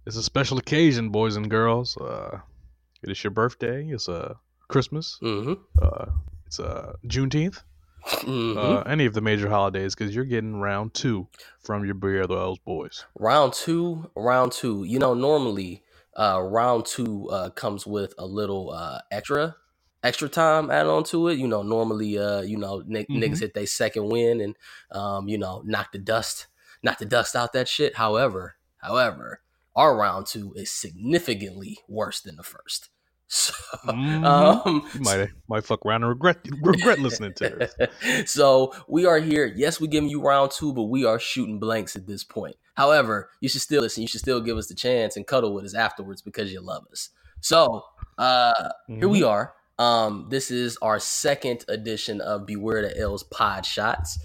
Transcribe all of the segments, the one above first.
It's a special occasion, boys and girls. It is your birthday. It's Christmas. Mm-hmm. It's Juneteenth. Mm-hmm. Any of the major holidays, because you're getting round two from your Beer the Elves boys. Round two. Normally, round two comes with a little extra time added on to it. Normally, Mm-hmm. niggas hit their second win and knock the dust out that shit. However, our round two is significantly worse than the first. So, Mm-hmm. um, You might fuck around and regret listening to this. so we are here. Yes, we're giving you round two, but we are shooting blanks at this point. However, you should still listen. You should still give us the chance and cuddle with us afterwards because you love us. So here Mm-hmm. we are. This is our second edition of Beware the Ills Pod Shots.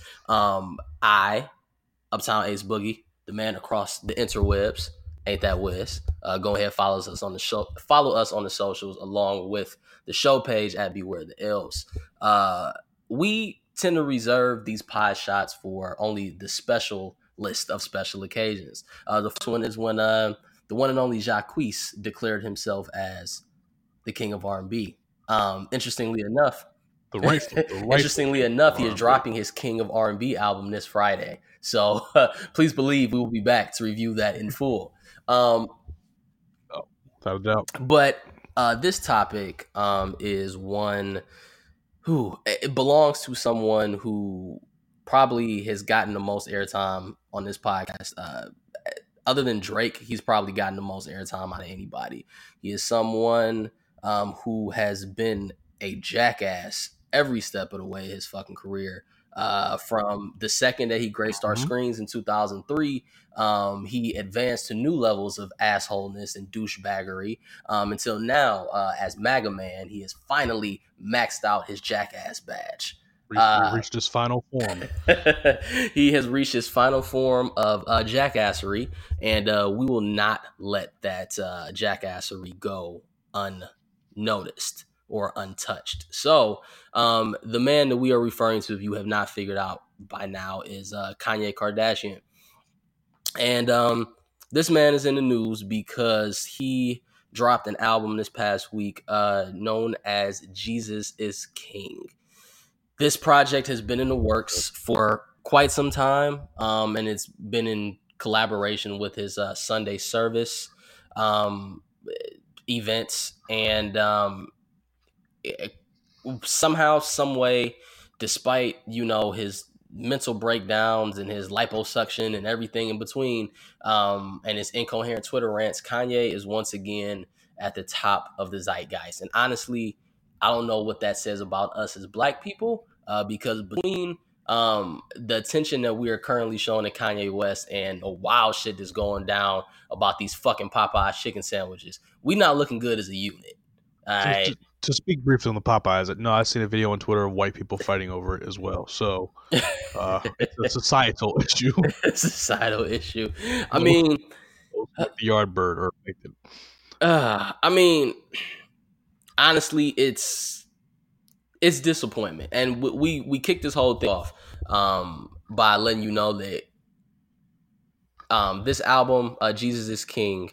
I, Uptown Ace Boogie, the man across the interwebs, ain't that Wiz. Go ahead, follow us on the show. Follow us on the socials along with the show page at Beware the Ills. We tend to reserve these pod shots for only the special list of special occasions. The first one is when the one and only Jacquees declared himself as the king of R&B. Interestingly enough, The rightful Interestingly king of enough, he is R&B. dropping his King of R&B album this Friday. So please believe we will be back to review that in full. Um, Oh, without a doubt. but this topic is one who it belongs to someone who probably has gotten the most airtime on this podcast. Other than Drake, he's probably gotten the most airtime out of anybody. He is someone who has been a jackass every step of the way his fucking career. From the second that he graced our Mm-hmm. screens in 2003, he advanced to new levels of assholeness and douchebaggery until now, as MAGA Man, he has finally maxed out his jackass badge. He reached his final form. He has reached his final form of jackassery, and we will not let that jackassery go unnoticed or untouched. So, the man that we are referring to, if you have not figured out by now, is Kanye Kardashian. And this man is in the news because he dropped an album this past week known as Jesus is King. This project has been in the works for quite some time, and it's been in collaboration with his Sunday service um, events, and somehow, some way, despite his mental breakdowns and his liposuction and everything in between, and his incoherent Twitter rants, Kanye is once again at the top of the zeitgeist. And honestly, I don't know what that says about us as Black people, because between the attention that we are currently showing to Kanye West and the wild shit that's going down about these fucking Popeye chicken sandwiches, we not looking good as a unit. All To, right. to, to speak briefly on the Popeyes, no, I seen a video on Twitter of white people fighting over it as well. So it's a societal issue. Societal issue. I Those mean, like the Yardbird or like the, I mean, honestly, it's disappointment, and we kicked this whole thing off by letting you know that this album, Jesus is King,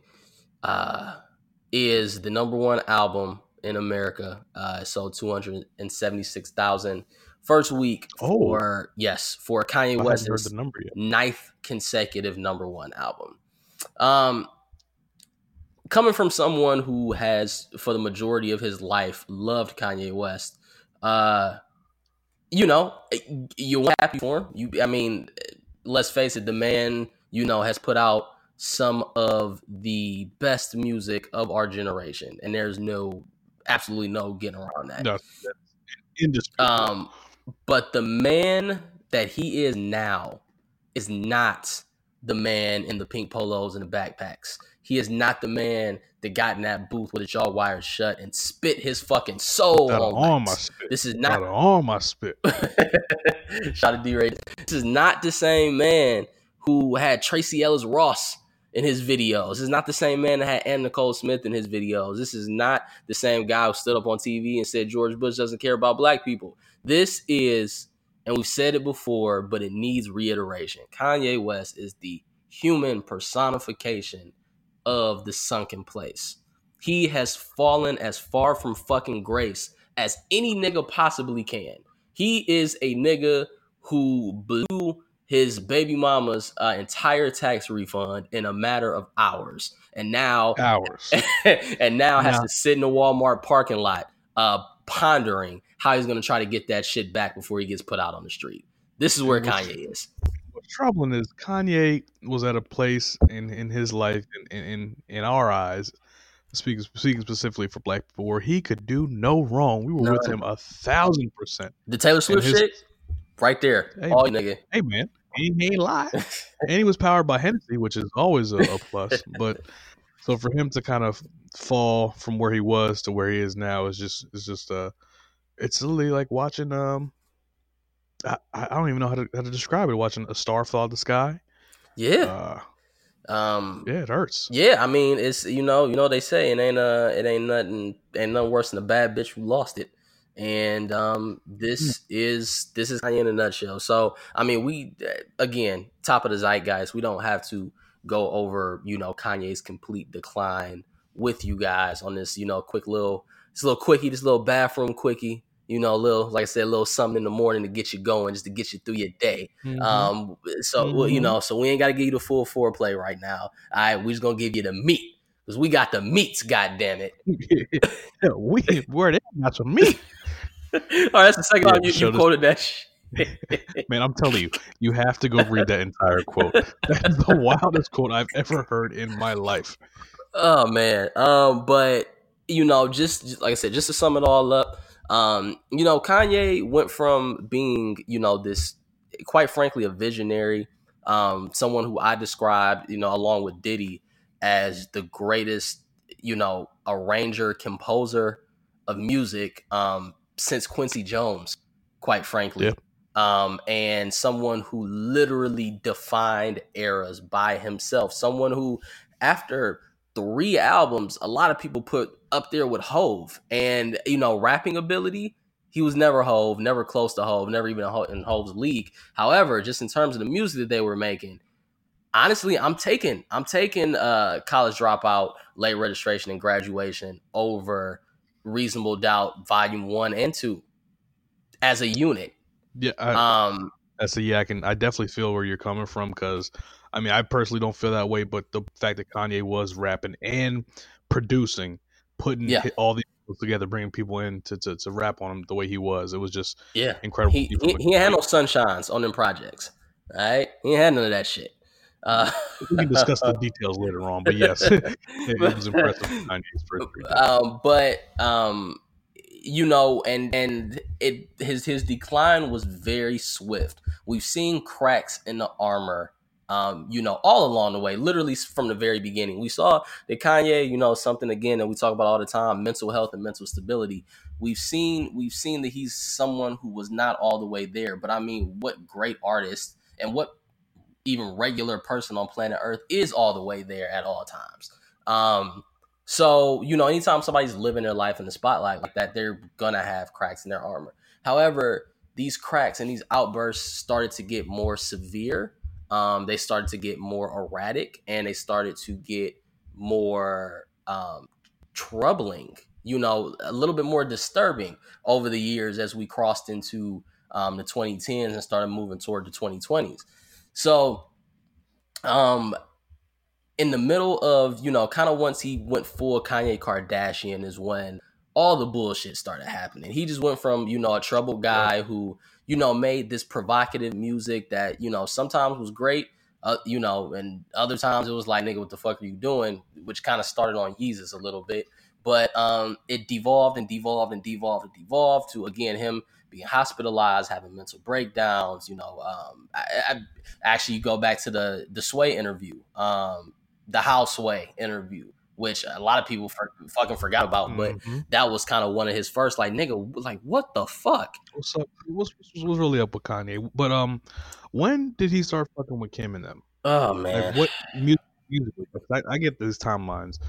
is the number one album in America. Sold 276,000 first week for Kanye I hadn't heard West's the number yet. ninth consecutive number one album. Coming from someone who has, for the majority of his life, loved Kanye West, you're happy for him. I mean, let's face it, the man, has put out some of the best music of our generation, and there's absolutely no getting around that. No, that's indisputable. But the man that he is now is not the man in the pink polos and the backpacks. He is not the man that got in that booth with his jaw wired shut and spit his fucking soul on wax. Spit. This is not on my spit. Shout out D-Ray. This is not the same man who had Tracy Ellis Ross in his videos. This is not the same man that had Ann Nicole Smith in his videos. This is not the same guy who stood up on TV and said George Bush doesn't care about Black people. This is, and we've said it before, but it needs reiteration, Kanye West is the human personification of the sunken place. He has fallen as far from fucking grace as any nigga possibly can. He is a nigga who blew his baby mama's entire tax refund in a matter of hours, and now Hours. has to sit in the Walmart parking lot, pondering how he's going to try to get that shit back before he gets put out on the street. This is where Kanye is. What's troubling is Kanye was at a place in his life, in our eyes, speaking specifically for black people, where he could do no wrong. We were with him 1,000%. The Taylor Swift shit, right there. Hey, all you nigga. Hey man, he ain't lie. And he was powered by Hennessy, which is always a plus. But so for him to kind of fall from where he was to where he is now is just it's literally like watching I don't even know how to describe it. Watching a star fall out of the sky. Yeah. Yeah, it hurts. Yeah, I mean, it's you know they say it ain't nothing worse than a bad bitch who lost it. And this is Kanye in a nutshell. So I mean, we again, top of the zeitgeist. We don't have to go over Kanye's complete decline with you guys on this quick little quickie, this little bathroom quickie. Little, like I said, a little something in the morning to get you going, just to get you through your day. So we ain't got to give you the full foreplay right now. All right, we just gonna give you the meat because we got the meats. God damn it! Where they got some meat. All right, that's the second time you quoted that shit. Man, I'm telling you, you have to go read that entire quote. That is the wildest quote I've ever heard in my life. Oh man, but just like I said, just to sum it all up. Kanye went from being, this, quite frankly, a visionary, someone who I described, along with Diddy, as the greatest, arranger, composer of music, since Quincy Jones, quite frankly. Yeah. And someone who literally defined eras by himself. Someone who, after 3 albums, a lot of people put up there with Hove. And, rapping ability, he was never Hove, never close to Hove, never even in Hove's league. However, just in terms of the music that they were making, honestly, I'm taking College Dropout, Late Registration, and Graduation over Reasonable Doubt Volume 1 and 2 as a unit. Yeah. I definitely feel where you're coming from, because I mean, I personally don't feel that way, but the fact that Kanye was rapping and producing, putting all these people together, bringing people in to rap on him the way he was, it was just incredible. He ain't had no sunshines on them projects, all right? He ain't had none of that shit. We can discuss the details later on, but yes, it was impressive. Kanye's first and his decline was very swift. We've seen cracks in the armor, all along the way, literally from the very beginning. We saw that Kanye, something again that we talk about all the time, mental health and mental stability. We've seen that he's someone who was not all the way there. But I mean, what great artist and what even regular person on planet Earth is all the way there at all times. So, anytime somebody's living their life in the spotlight like that, they're gonna have cracks in their armor. However, these cracks and these outbursts started to get more severe. They started to get more erratic, and they started to get more troubling, a little bit more disturbing over the years as we crossed into the 2010s and started moving toward the 2020s. So, in the middle of, kind of once he went full Kanye Kardashian is when all the bullshit started happening. He just went from, a troubled guy who, made this provocative music that, sometimes was great, and other times it was like, nigga, what the fuck are you doing? Which kind of started on Yeezus a little bit. But it devolved to, again, him being hospitalized, having mental breakdowns. I actually go back to the Sway interview, the How Sway interview, which a lot of people fucking forgot about. But that was kind of one of his first, like, nigga, like, what the fuck? What's up? What's really up with Kanye? But when did he start fucking with Kim and them? Oh man, like, what musically? I get these timelines.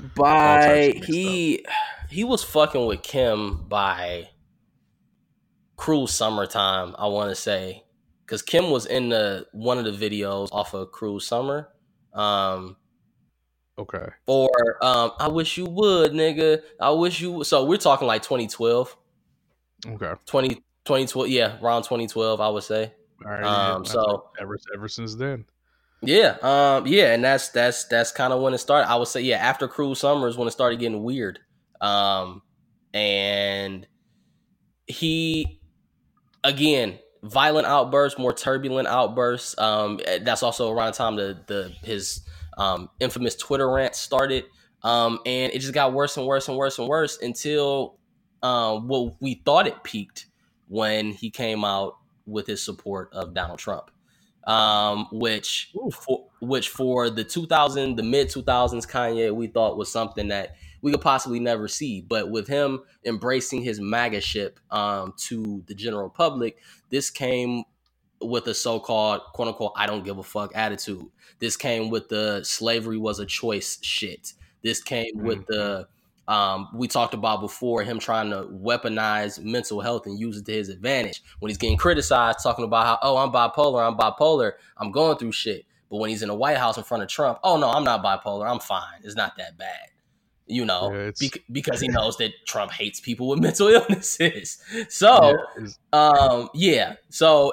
He was fucking with Kim by Cruel Summertime, I want to say, because Kim was in one of the videos off of Cruel Summer. Okay. Or I wish you would, nigga. I wish you would. So we're talking like 2012. Okay. 2012, yeah, around 2012, I would say. All right. Yeah. That's So ever since then. yeah, yeah, and that's kind of when it started. I would say, yeah, after Cruel Summer is when it started getting weird. Um, and he again, violent outbursts, more turbulent outbursts. That's also around the time the his infamous Twitter rant started. And it just got worse and worse and worse and worse until well, we thought it peaked when he came out with his support of Donald Trump. Ooh. Which for the mid 2000s Kanye, we thought was something that we could possibly never see. But with him embracing his MAGA ship to the general public, this came with a so-called quote unquote I don't give a fuck attitude. This came with the slavery was a choice shit. This came with Mm-hmm. the we talked about before, him trying to weaponize mental health and use it to his advantage. When he's getting criticized, talking about how, oh, I'm bipolar, I'm going through shit. But when he's in the White House in front of Trump, oh no, I'm not bipolar, I'm fine. It's not that bad. You know, Yeah. It's because he knows that Trump hates people with mental illnesses. yeah. So, It's, yeah. So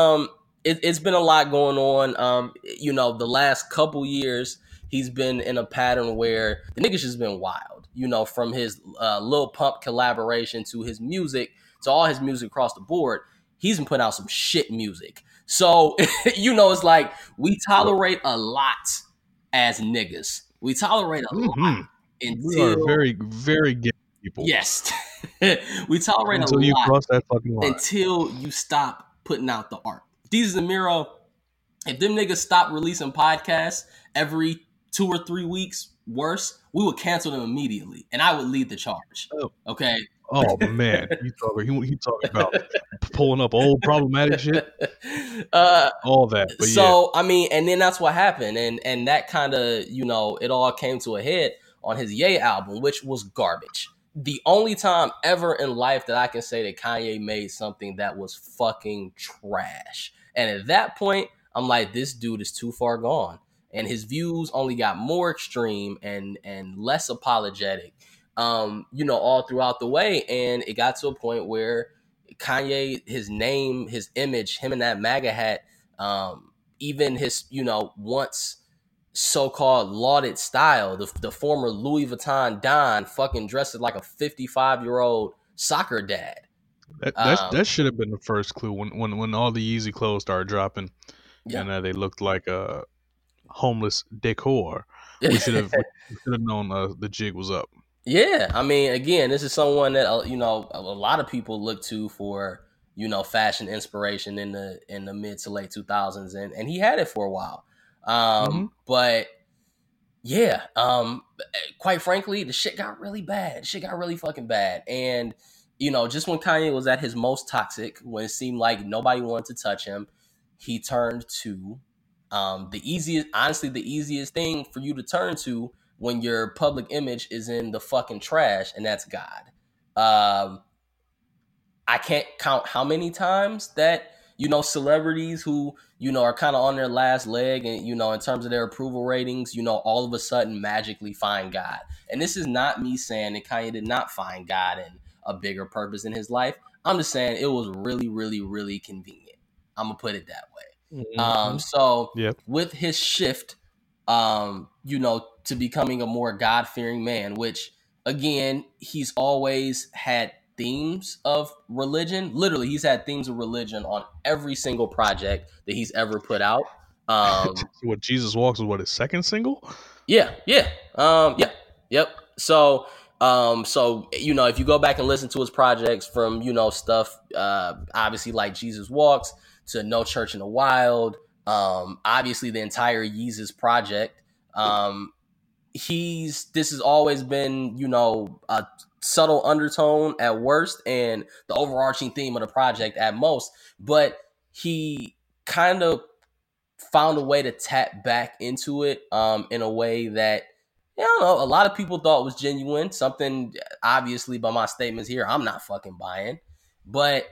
it's been a lot going on. You know, the last couple years he's been in a pattern where the nigga's just been wild. You know, from his Lil Pump collaboration to his music to all his music across the board, he's been putting out some shit music. So you know, it's like we yep. tolerate a lot as niggas. We tolerate a lot Mm-hmm. We are until very, very gay people yes, we tolerate a until you lot cross that fucking line. until you stop putting out the art. These Zamiro, if them niggas stop releasing podcasts every 2 or 3 weeks, worse, we would cancel them immediately, and I would lead the charge. Oh, Okay. oh man, he talking about pulling up old problematic shit, uh, all that. But yeah, so I mean, and then that's what happened, and that kind of, you know, it all came to a head on his Ye album, which was garbage. The only time ever in life that I can say that Kanye made something that was fucking trash, and at that point, I'm like, this dude is too far gone, and his views only got more extreme and less apologetic, you know, all throughout the way, and it got to a point where Kanye, his name, his image, him in that MAGA hat, even his, you know, once so-called lauded style, the former Louis Vuitton Don fucking dressed like a 55-year-old soccer dad. that should have been the first clue when all the Yeezy clothes started dropping Yeah. and they looked like homeless decor. We should have known the jig was up. Yeah, I mean, again, this is someone that you know, a lot of people look to for, you know, fashion inspiration in the mid to late 2000s, and he had it for a while. Mm-hmm. But yeah, quite frankly, the shit got really bad. Shit got really fucking bad. And, you know, just when Kanye was at his most toxic, when it seemed like nobody wanted to touch him, he turned to honestly, the easiest thing for you to turn to when your public image is in the fucking trash, and that's God. Um, I can't count how many times that, you know, celebrities who, you know, are kind of on their last leg and, you know, in terms of their approval ratings, you know, all of a sudden magically find God. And this is not me saying that Kanye did not find God and a bigger purpose in his life. I'm just saying it was really, really, really convenient. I'm gonna put it that way. Mm-hmm. So Yep. with his shift, you know, to becoming a more God fearing man, which again, he's always had themes of religion. Literally, he's had themes of religion on every single project that he's ever put out. What Jesus Walks was his second single? Yeah, yeah, yeah, yep. So, so you know, if you go back and listen to his projects from, you know, stuff, obviously like Jesus Walks to No Church in the Wild, obviously the entire Yeezus project, this has always been, you know, a subtle undertone at worst and the overarching theme of the project at most, but he kind of found a way to tap back into it in a way that, you know, a lot of people thought was genuine, something obviously by my statements here I'm not fucking buying, but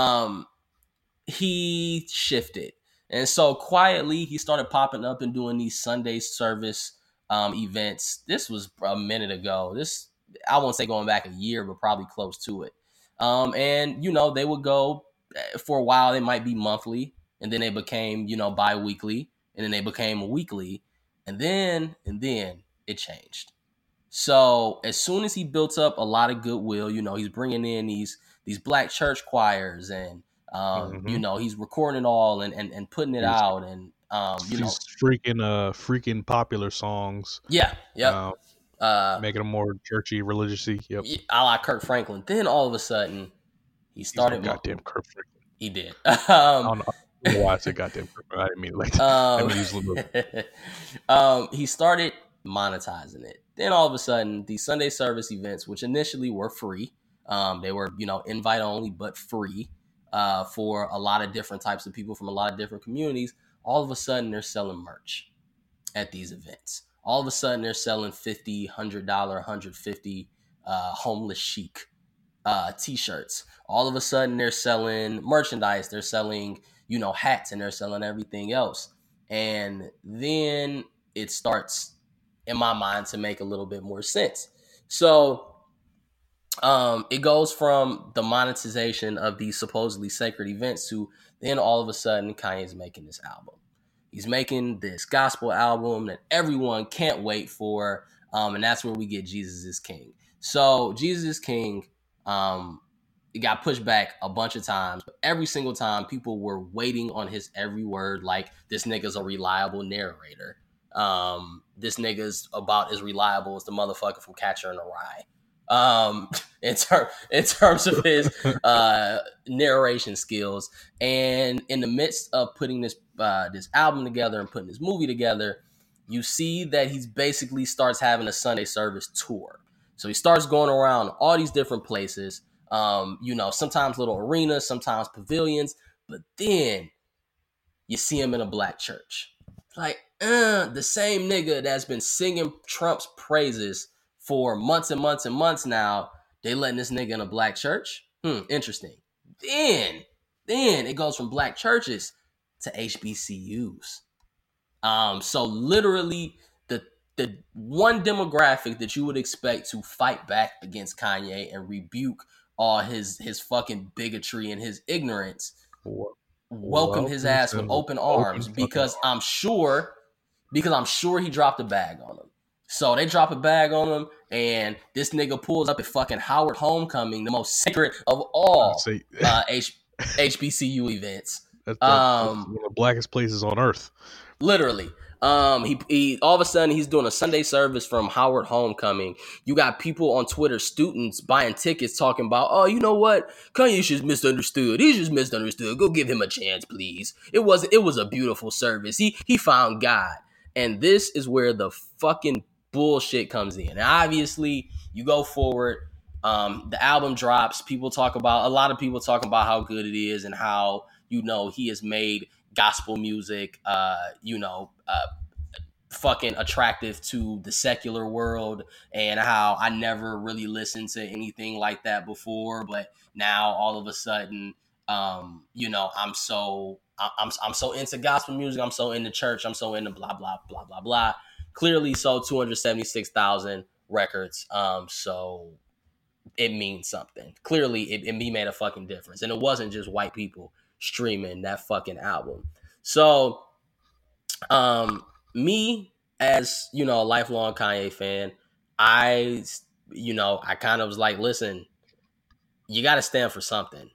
he shifted. And so quietly he started popping up and doing these Sunday service events. This was a minute ago. This, I won't say going back a year, but probably close to it. And they would go for a while. They might be monthly, and then they became bi-weekly, and then they became weekly, and then it changed. So as soon as he built up a lot of goodwill, he's bringing in these black church choirs, and he's recording it all and putting it out, and these freaking popular songs. Yeah, yep. Making them more churchy, religiousy. Yep. A la Kirk Franklin. Then all of a sudden, he started. Goddamn Kirk Franklin. He did. I don't know why I said goddamn Kirk. I didn't mean like that. I mean use he started monetizing it. Then all of a sudden, these Sunday service events, which initially were free, they were invite only but free for a lot of different types of people from a lot of different communities. All of a sudden, they're selling merch at these events. All of a sudden, they're selling $50, $100, $150 homeless chic t-shirts. All of a sudden, they're selling merchandise. They're selling, hats, and they're selling everything else. And then it starts, in my mind, to make a little bit more sense. So it goes from the monetization of these supposedly sacred events to then all of a sudden Kanye's making this album. He's making this gospel album that everyone can't wait for, and that's where we get Jesus is King. So Jesus is King, it got pushed back a bunch of times, but every single time people were waiting on his every word, like this nigga's a reliable narrator. This nigga's about as reliable as the motherfucker from Catcher in the Rye. In terms of his narration skills. And in the midst of putting this album together and putting this movie together, you see that he's basically starts having a Sunday service tour. So he starts going around all these different places, sometimes little arenas, sometimes pavilions, but then you see him in a black church. Like, the same nigga that's been singing Trump's praises for months and months and months now, they letting this nigga in a black church? Interesting. Then it goes from black churches to HBCUs. So literally the one demographic that you would expect to fight back against Kanye and rebuke all his fucking bigotry and his ignorance, welcome his ass with open arms, because I'm sure he dropped a bag on him. So they drop a bag on him, and this nigga pulls up at fucking Howard Homecoming, the most sacred of all HBCU events. That's one of the blackest places on earth. Literally. He all of a sudden he's doing a Sunday service from Howard Homecoming. You got people on Twitter, students buying tickets, talking about, oh, you know what? Kanye's just misunderstood. He's just misunderstood. Go give him a chance, please. It was a beautiful service. He found God. And this is where the fucking bullshit comes in. And obviously, you go forward. The album drops. A lot of people talk about how good it is and how, he has made gospel music, fucking attractive to the secular world, and how I never really listened to anything like that before, but now all of a sudden, I'm so into gospel music, I'm so into church, I'm so into blah blah blah blah blah. Clearly sold 276,000 records, so it means something. Clearly, it made a fucking difference, and it wasn't just white people streaming that fucking album. So, me as, a lifelong Kanye fan, I kind of was like, listen, you got to stand for something,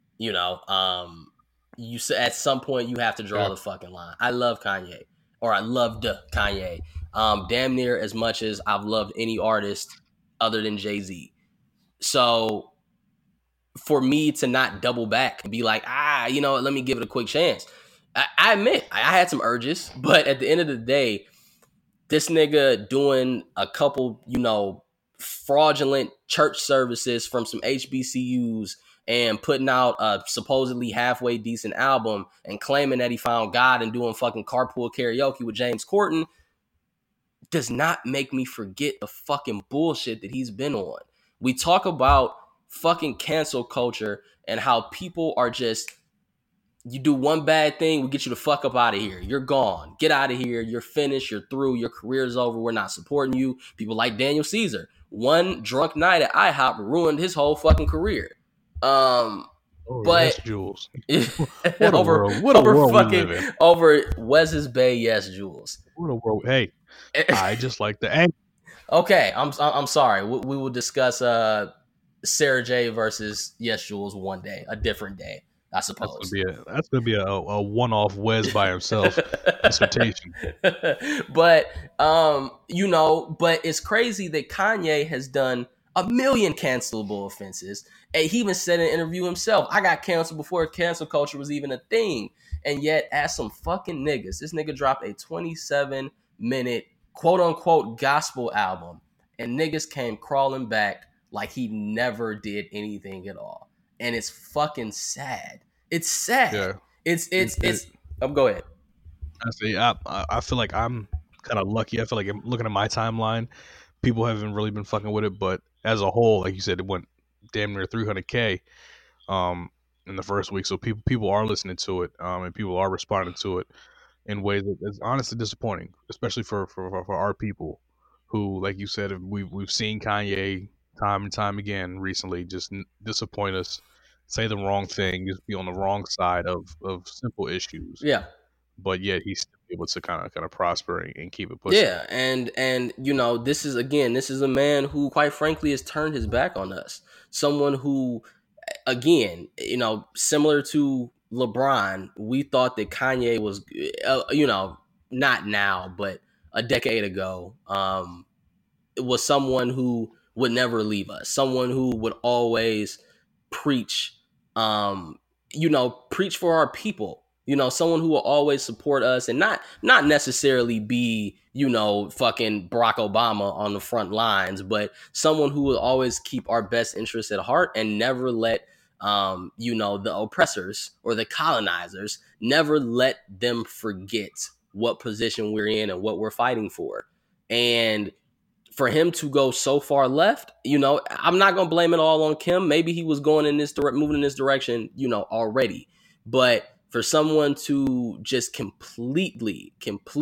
you at some point you have to draw the fucking line. I love Kanye, or I loved Kanye, damn near as much as I've loved any artist other than Jay-Z. So for me to not double back and be like, let me give it a quick chance. I admit I had some urges, but at the end of the day, this nigga doing a couple, fraudulent church services from some HBCUs and putting out a supposedly halfway decent album and claiming that he found God and doing fucking carpool karaoke with James Corden does not make me forget the fucking bullshit that he's been on. We talk about fucking cancel culture and how people are just You do one bad thing, we get you the fuck up out of here. You're gone. Get out of here. You're finished. You're through. Your career's over. We're not supporting you. People like Daniel Caesar. One drunk night at IHOP ruined his whole fucking career. Oh, But yes, Jules. What a over, world! What a over world we fucking live in. over Wes's Bay, yes, Jules. What a world! Hey, I just like the angle. Okay, I'm sorry. We will discuss Sarah J versus Yes Jules one day, a different day, I suppose. That's gonna be a one-off Wes by himself dissertation. But you know, but it's crazy that Kanye has done a million cancelable offenses. And he even said in an interview himself, I got canceled before cancel culture was even a thing. And yet, as some fucking niggas, this nigga dropped a 27-minute quote unquote gospel album, and niggas came crawling back like he never did anything at all. And it's fucking sad. It's sad. Yeah. It's go ahead. I feel like I'm kind of lucky. I feel like I'm looking at my timeline. People haven't really been fucking with it, but as a whole, like you said, it went damn near 300K in the first week. So people are listening to it, and people are responding to it in ways that is honestly disappointing, especially for our people who, like you said, we've seen Kanye time and time again recently just disappoint us, say the wrong thing, just be on the wrong side of simple issues. Yeah. But yet he's still able to kind of prosper and keep it pushing. Yeah, and you know, this is a man who, quite frankly, has turned his back on us. Someone who, again, you know, similar to LeBron, we thought that Kanye was, you know, not now, but a decade ago, was someone who would never leave us. Someone who would always preach, you know, preach for our people. You know, someone who will always support us and not necessarily be, you know, fucking Barack Obama on the front lines, but someone who will always keep our best interests at heart and never let, you know, the oppressors or the colonizers, never let them forget what position we're in and what we're fighting for. And for him to go so far left, you know, I'm not going to blame it all on Kim. Maybe he was going in this moving in this direction, you know, already. But for someone to just completely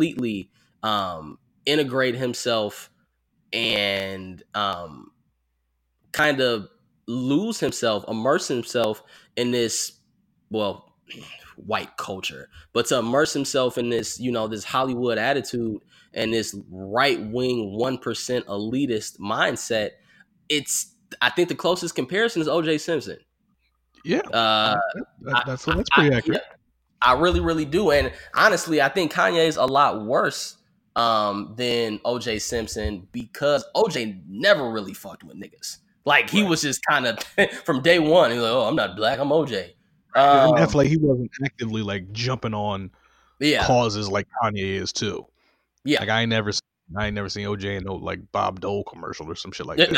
integrate himself and kind of lose himself, immerse himself in this, well, white culture, but to immerse himself in this, you know, this Hollywood attitude and this right-wing 1% elitist mindset, I think the closest comparison is O.J. Simpson. Yeah, that's pretty accurate. I really, really do. And honestly, I think Kanye is a lot worse than O.J. Simpson because O.J. never really fucked with niggas. Like, he was just kind of, from day one, he was like, oh, I'm not black, I'm O.J. And I feel like he wasn't actively, like, jumping on causes like Kanye is, too. Yeah. Like, I ain't never seen OJ in no, like, Bob Dole commercial or some shit like that.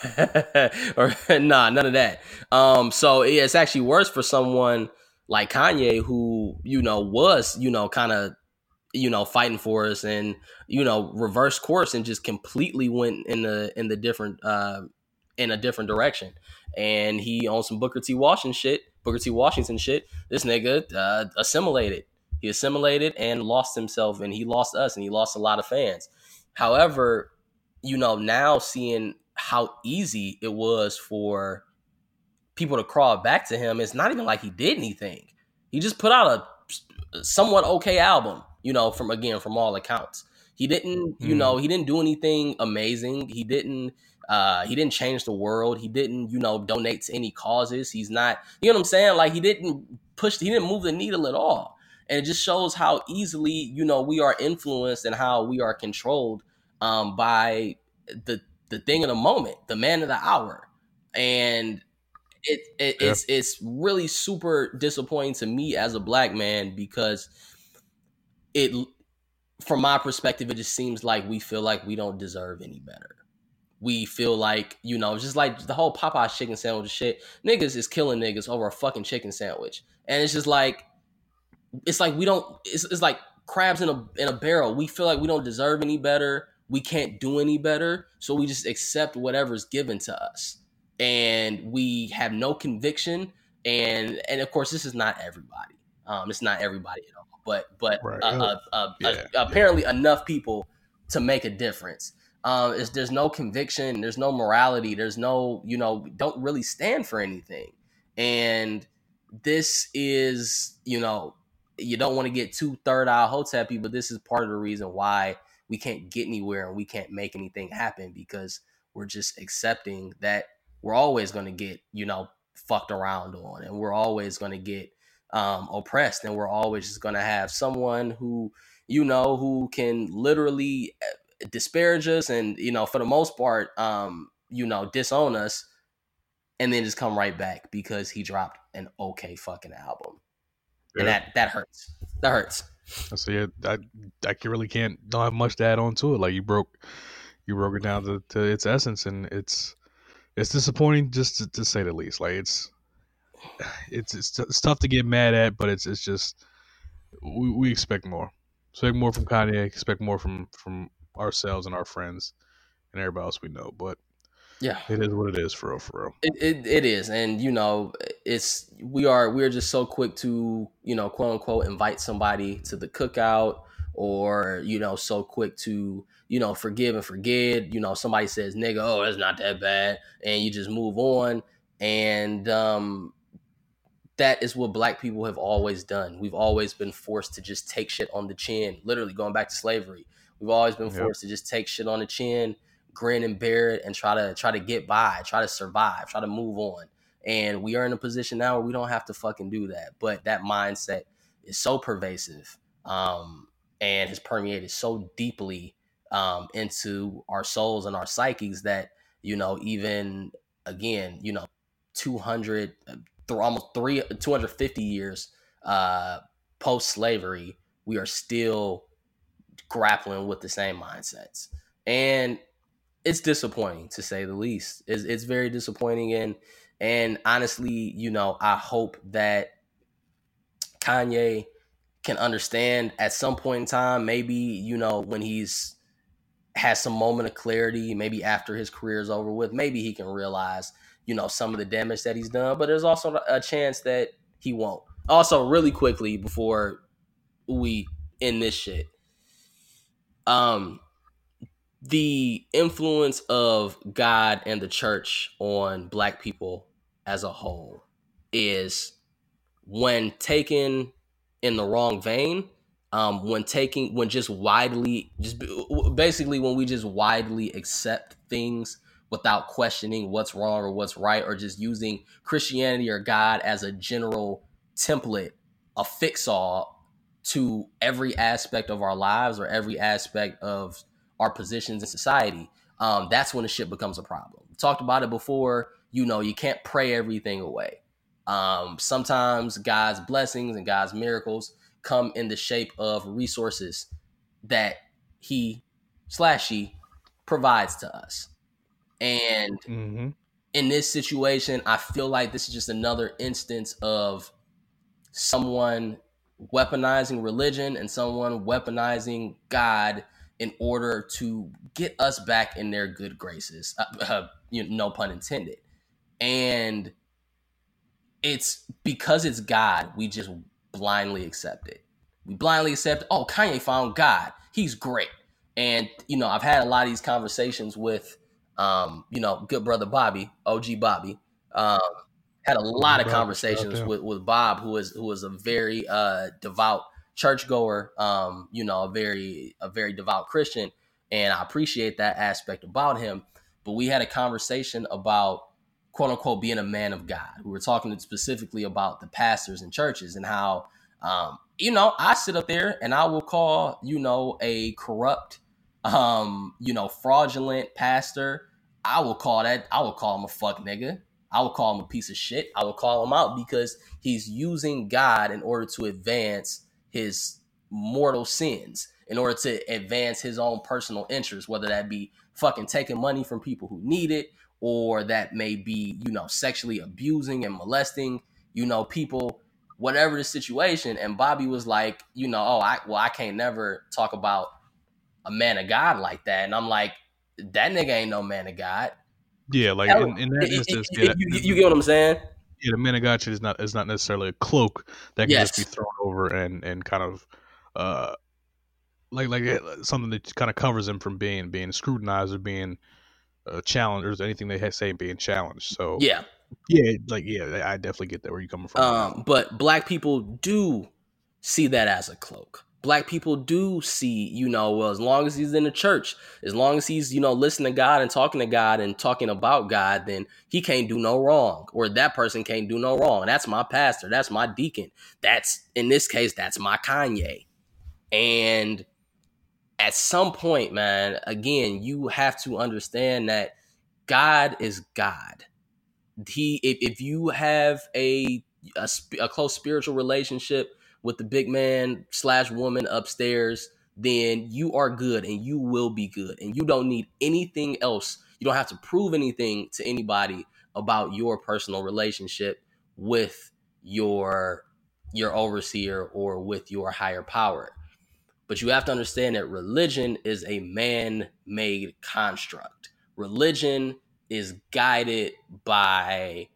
Nah, none of that. So yeah, it's actually worse for someone like Kanye who, you know, was, you know, kind of, you know, fighting for us and, you know, reverse course and just completely went in a different direction. And he on some Booker T. Washington shit. This nigga assimilated. He assimilated and lost himself, and he lost us, and he lost a lot of fans. However, you know, now seeing how easy it was for people to crawl back to him, it's not even like he did anything. He just put out a somewhat okay album, you know, from all accounts. He didn't, you know, he didn't do anything amazing. He didn't change the world. He didn't, you know, donate to any causes. He's not, you know what I'm saying? Like, he didn't move the needle at all. And it just shows how easily, you know, we are influenced and how we are controlled by the thing of the moment, the man of the hour. And it's really super disappointing to me as a black man because from my perspective, it just seems like we feel like we don't deserve any better. We feel like, you know, just like the whole Popeye's chicken sandwich shit, niggas is killing niggas over a fucking chicken sandwich. And it's just like, it's like we don't, it's like crabs in a barrel. We feel like we don't deserve any better. We can't do any better. So we just accept whatever's given to us. And we have no conviction. And of course, this is not everybody. It's not everybody at all, but Right. Yeah. apparently enough people to make a difference. There's no conviction, there's no morality, there's no, don't really stand for anything. And this is, you don't want to get too third eye hotepy, but this is part of the reason why we can't get anywhere and we can't make anything happen, because we're just accepting that we're always going to get, fucked around on, and we're always going to get oppressed, and we're always just going to have someone who, who can literally disparage us and, for the most part, disown us, and then just come right back because he dropped an okay fucking album. And that hurts. That hurts. So yeah, I really don't have much to add on to it. Like you broke it down to its essence, and it's disappointing just to say the least. Like it's tough to get mad at, but it's just we expect more. Expect more from Kanye. Expect more from ourselves and our friends and everybody else we know. But yeah, it is what it is, for real. It is, and we're just so quick to quote unquote invite somebody to the cookout, or so quick to forgive and forget. Somebody says nigga, oh, it's not that bad, and you just move on. And that is what Black people have always done. We've always been forced to just take shit on the chin. Literally going back to slavery, we've always been forced to just take shit on the chin, grin and bear it, and try to get by, try to survive, try to move on. And we are in a position now where we don't have to fucking do that. But that mindset is so pervasive, and has permeated so deeply into our souls and our psyches that even again 200 through almost 250 years post slavery, we are still grappling with the same mindsets, and it's disappointing, to say the least. It's very disappointing, and honestly, I hope that Kanye can understand at some point in time, maybe when he's has some moment of clarity, maybe after his career is over with, maybe he can realize some of the damage that he's done. But there's also a chance that he won't. Also, really quickly before we end this shit, the influence of God and the church on Black people as a whole is, when taken in the wrong vein, when we just widely accept things without questioning what's wrong or what's right, or just using Christianity or God as a general template, a fix-all to every aspect of our lives or every aspect of our positions in society, that's when the shit becomes a problem. We talked about it before. You can't pray everything away. Sometimes God's blessings and God's miracles come in the shape of resources that he provides to us. And in this situation, I feel like this is just another instance of someone weaponizing religion and someone weaponizing God in order to get us back in their good graces. No pun intended. And it's because it's God, we just blindly accept it. We blindly accept, oh, Kanye found God, he's great. And I've had a lot of these conversations with good brother Bobby, OG Bobby. Had a lot of conversations with Bob, who is a very devout churchgoer, a very devout Christian, and I appreciate that aspect about him. But we had a conversation about, quote unquote, being a man of God. We were talking specifically about the pastors and churches, and how I sit up there and I will call a corrupt, fraudulent pastor. I will call him a fuck nigga. I would call him a piece of shit. I would call him out because he's using God in order to advance his mortal sins, in order to advance his own personal interests, whether that be fucking taking money from people who need it, or that may be, sexually abusing and molesting, people, whatever the situation. And Bobby was like, I can't never talk about a man of God like that. And I'm like, that nigga ain't no man of God. Yeah, like in that instance, you get what I'm saying? Yeah, the man of God shit is not necessarily a cloak that can just be Yes. thrown over and kind of uh something that kind of covers him from being scrutinized or being challenged or anything they say being challenged. So Yeah. yeah, I definitely get that where you're coming from on that one. But black people do see that as a cloak. Black people do see, well, as long as he's in the church, as long as he's, listening to God and talking about God, then he can't do no wrong, or that person can't do no wrong. That's my pastor. That's my deacon. That's, in this case, that's my Kanye. And at some point, man, again, you have to understand that God is God. If you have a close spiritual relationship with the big man / woman upstairs, then you are good and you will be good, and you don't need anything else. You don't have to prove anything to anybody about your personal relationship with your overseer or with your higher power. But you have to understand that religion is a man-made construct. Religion is guided by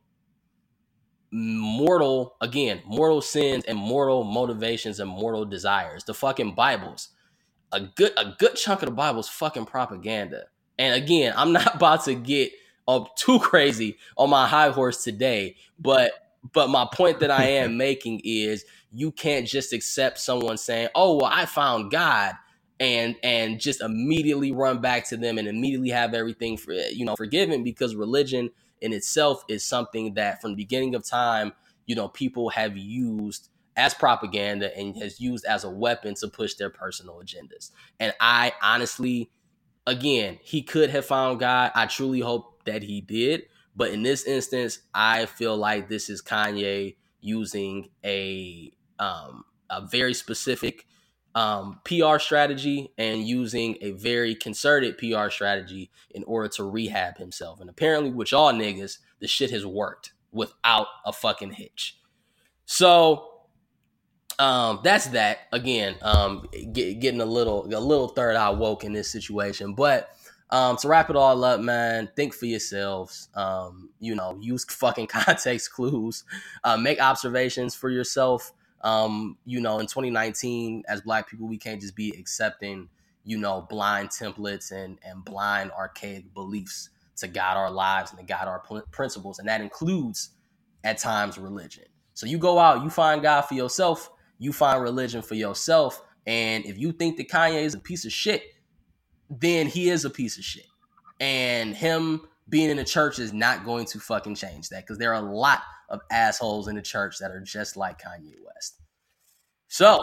mortal sins and mortal motivations and mortal desires. The fucking Bibles, a good chunk of the Bible is fucking propaganda. And again, I'm not about to get up too crazy on my high horse today, but my point that I am making is you can't just accept someone saying, "Oh, well, I found God," and just immediately run back to them and immediately have everything forgiven, because religion in itself is something that from the beginning of time, people have used as propaganda and has used as a weapon to push their personal agendas. And I honestly, again, he could have found God. I truly hope that he did. But in this instance, I feel like this is Kanye using a very specific PR strategy and using a very concerted PR strategy in order to rehab himself. And apparently with y'all niggas, the shit has worked without a fucking hitch. So that's that. Again, getting a little third eye woke in this situation. But to wrap it all up, man, think for yourselves. Use fucking context clues. Make observations for yourself. In 2019, as Black people, we can't just be accepting, blind templates and blind archaic beliefs to guide our lives and to guide our principles. And that includes, at times, religion. So you go out, you find God for yourself, you find religion for yourself. And if you think that Kanye is a piece of shit, then he is a piece of shit. And him being in the church is not going to fucking change that, because there are a lot of assholes in the church that are just like Kanye West. So,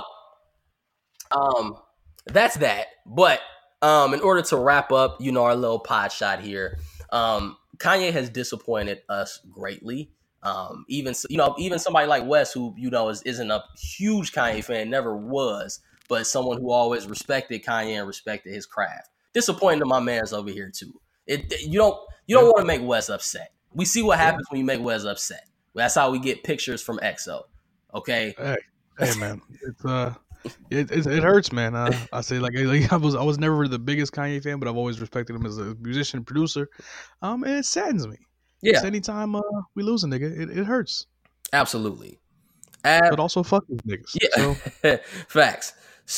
that's that. But in order to wrap up, our little pod shot here, Kanye has disappointed us greatly. Even somebody like Wes, who isn't a huge Kanye fan, never was, but someone who always respected Kanye and respected his craft. Disappointed my man's over here too. You don't want to make Wes upset. We see what happens when you make Wes upset. That's how we get pictures from EXO. Okay. Hey man, it hurts, man. I say like I was never the biggest Kanye fan, but I've always respected him as a musician and producer. And it saddens me. Yeah. Anytime we lose a nigga, it hurts. Absolutely. But also fuck these niggas. Yeah. So. Facts.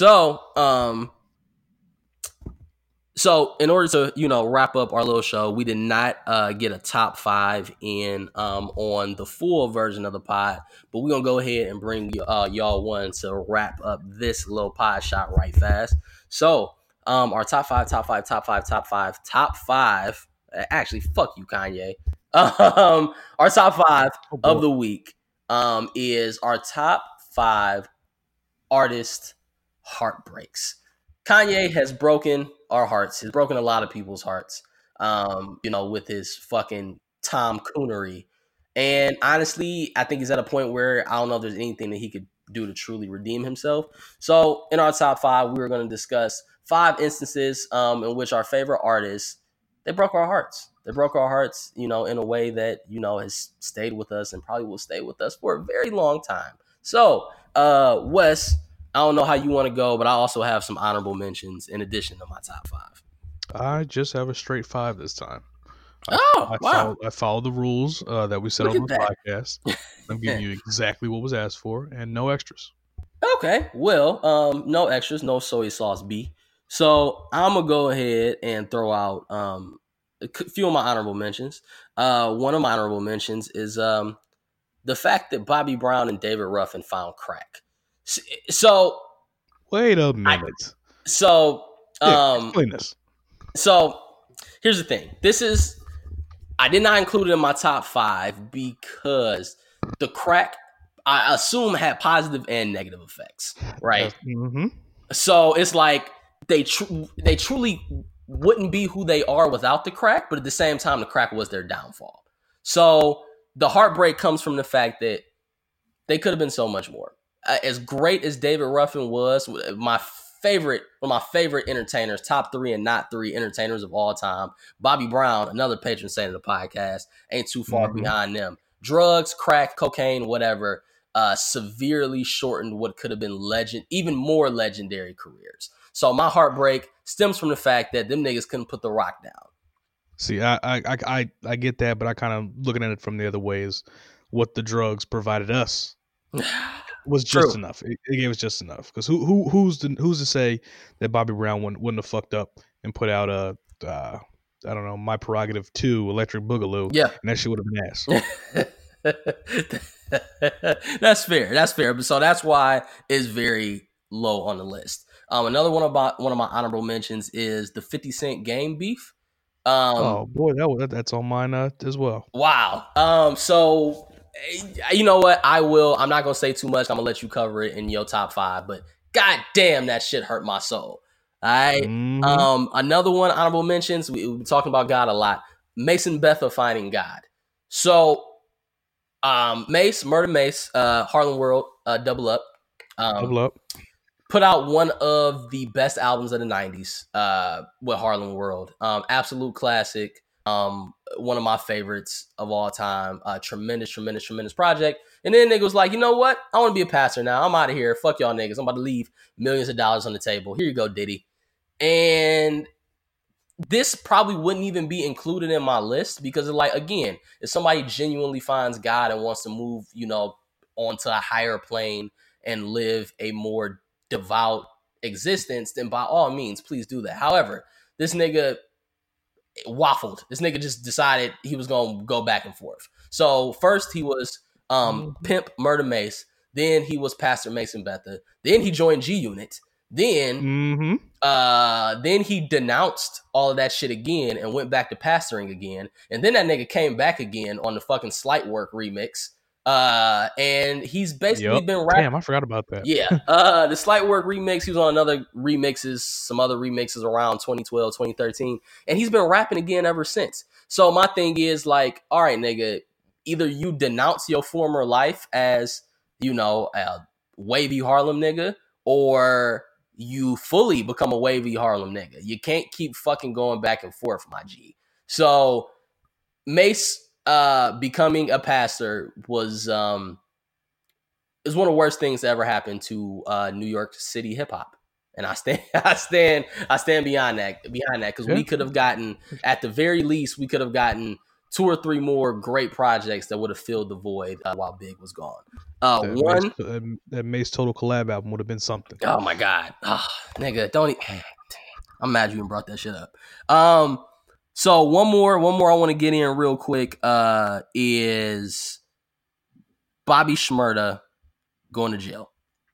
So in order to, wrap up our little show, we did not get a top 5 in on the full version of the pod, but we're going to go ahead and bring y'all one to wrap up this little pod shot right fast. So our top five, actually, fuck you, Kanye. Our top 5 of the week is our top 5 artist heartbreaks. Kanye has broken our hearts. He's broken a lot of people's hearts, with his fucking Tom Coonery. And honestly, I think he's at a point where I don't know if there's anything that he could do to truly redeem himself. So in our top 5, we were going to discuss 5 instances in which our favorite artists, they broke our hearts. They broke our hearts, in a way that, has stayed with us and probably will stay with us for a very long time. So, Wes, I don't know how you want to go, but I also have some honorable mentions in addition to my top 5. I just have a straight 5 this time. Oh, wow. I followed the rules that we set Look on at the that. podcast. I'm giving you exactly what was asked for and no extras. Okay, well, no extras, no soy sauce B. So I'm gonna go ahead and throw out a few of my honorable mentions. One of my honorable mentions is the fact that Bobby Brown and David Ruffin found crack. So Wait a I minute. so Dick, um explain this. so here's the thing. I did not include it in my top 5 because the crack, I assume, had positive and negative effects, right? Mm-hmm. So it's like they truly wouldn't be who they are without the crack, but at the same time, the crack was their downfall. So the heartbreak comes from the fact that they could have been so much more. As great as David Ruffin was, one of my favorite entertainers, top 3 and not 3 entertainers of all time. Bobby Brown, another patron saint of the podcast, ain't too far behind them. Drugs, crack, cocaine, whatever, severely shortened what could have been even more legendary careers. So my heartbreak stems from the fact that them niggas couldn't put the rock down. See, I get that, but I kind of looking at it from the other way is what the drugs provided us was just enough. It gave us just enough. Because who's to say that Bobby Brown wouldn't have fucked up and put out I don't know, My Prerogative 2, Electric Boogaloo, Yeah, and that shit would have been ass. That's fair. So that's why it's very low on the list. Another one of my honorable mentions is the 50 Cent Game beef. Oh boy, that's on mine as well. Wow. So you know what? I'm not gonna say too much. I'm gonna let you cover it in your top 5. But god damn, that shit hurt my soul. All right. Mm-hmm. Another one, honorable mentions. We're talking about God a lot. Mason Betha finding God. So Murder Mace, Harlem World, Double Up. Double Up. Put out one of the best albums of the 90s with Harlem World. Absolute classic. One of my favorites of all time. Tremendous project. And then nigga was like, you know what? I want to be a pastor now. I'm out of here. Fuck y'all niggas. I'm about to leave millions of dollars on the table. Here you go, Diddy. And this probably wouldn't even be included in my list because, like, again, if somebody genuinely finds God and wants to move, onto a higher plane and live a more devout existence, then by all means, please do that. However, this nigga waffled. This nigga just decided he was going to go back and forth. So first he was Pimp Murder Mace. Then he was Pastor Mason Betha. Then he joined G Unit. Then then he denounced all of that shit again and went back to pastoring again. And then that nigga came back again on the fucking Slight Work remix. And he's basically been rapping. Damn, I forgot about that. Yeah. The Slight Work remix, he was on some other remixes around 2012, 2013. And he's been rapping again ever since. So my thing is like, all right, nigga, either you denounce your former life as, a wavy Harlem nigga, or you fully become a wavy Harlem nigga. You can't keep fucking going back and forth, my G. So Mace becoming a pastor was is one of the worst things that ever happened to New York City hip hop. And I stand behind that because we could have gotten, at the very least, 2 or 3 more great projects that would have filled the void while Big was gone. That Mace Total collab album would have been something. Oh my god, nigga, I'm mad you even brought that shit up. So one more I want to get in real quick is Bobby Shmurda going to jail.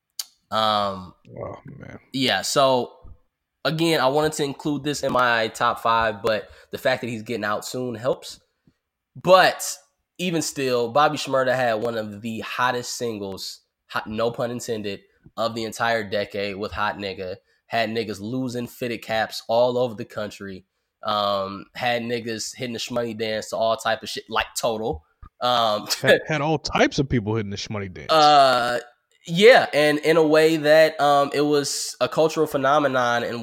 Oh man. Yeah. So again, I wanted to include this in my top 5, but the fact that he's getting out soon helps. But even still, Bobby Shmurda had one of the hottest singles, no pun intended, of the entire decade with Hot Nigga. Had niggas losing fitted caps all over the country. Had niggas hitting the shmoney dance to all type of shit, like Total. Had all types of people hitting the shmoney dance. Yeah, and in a way that it was a cultural phenomenon and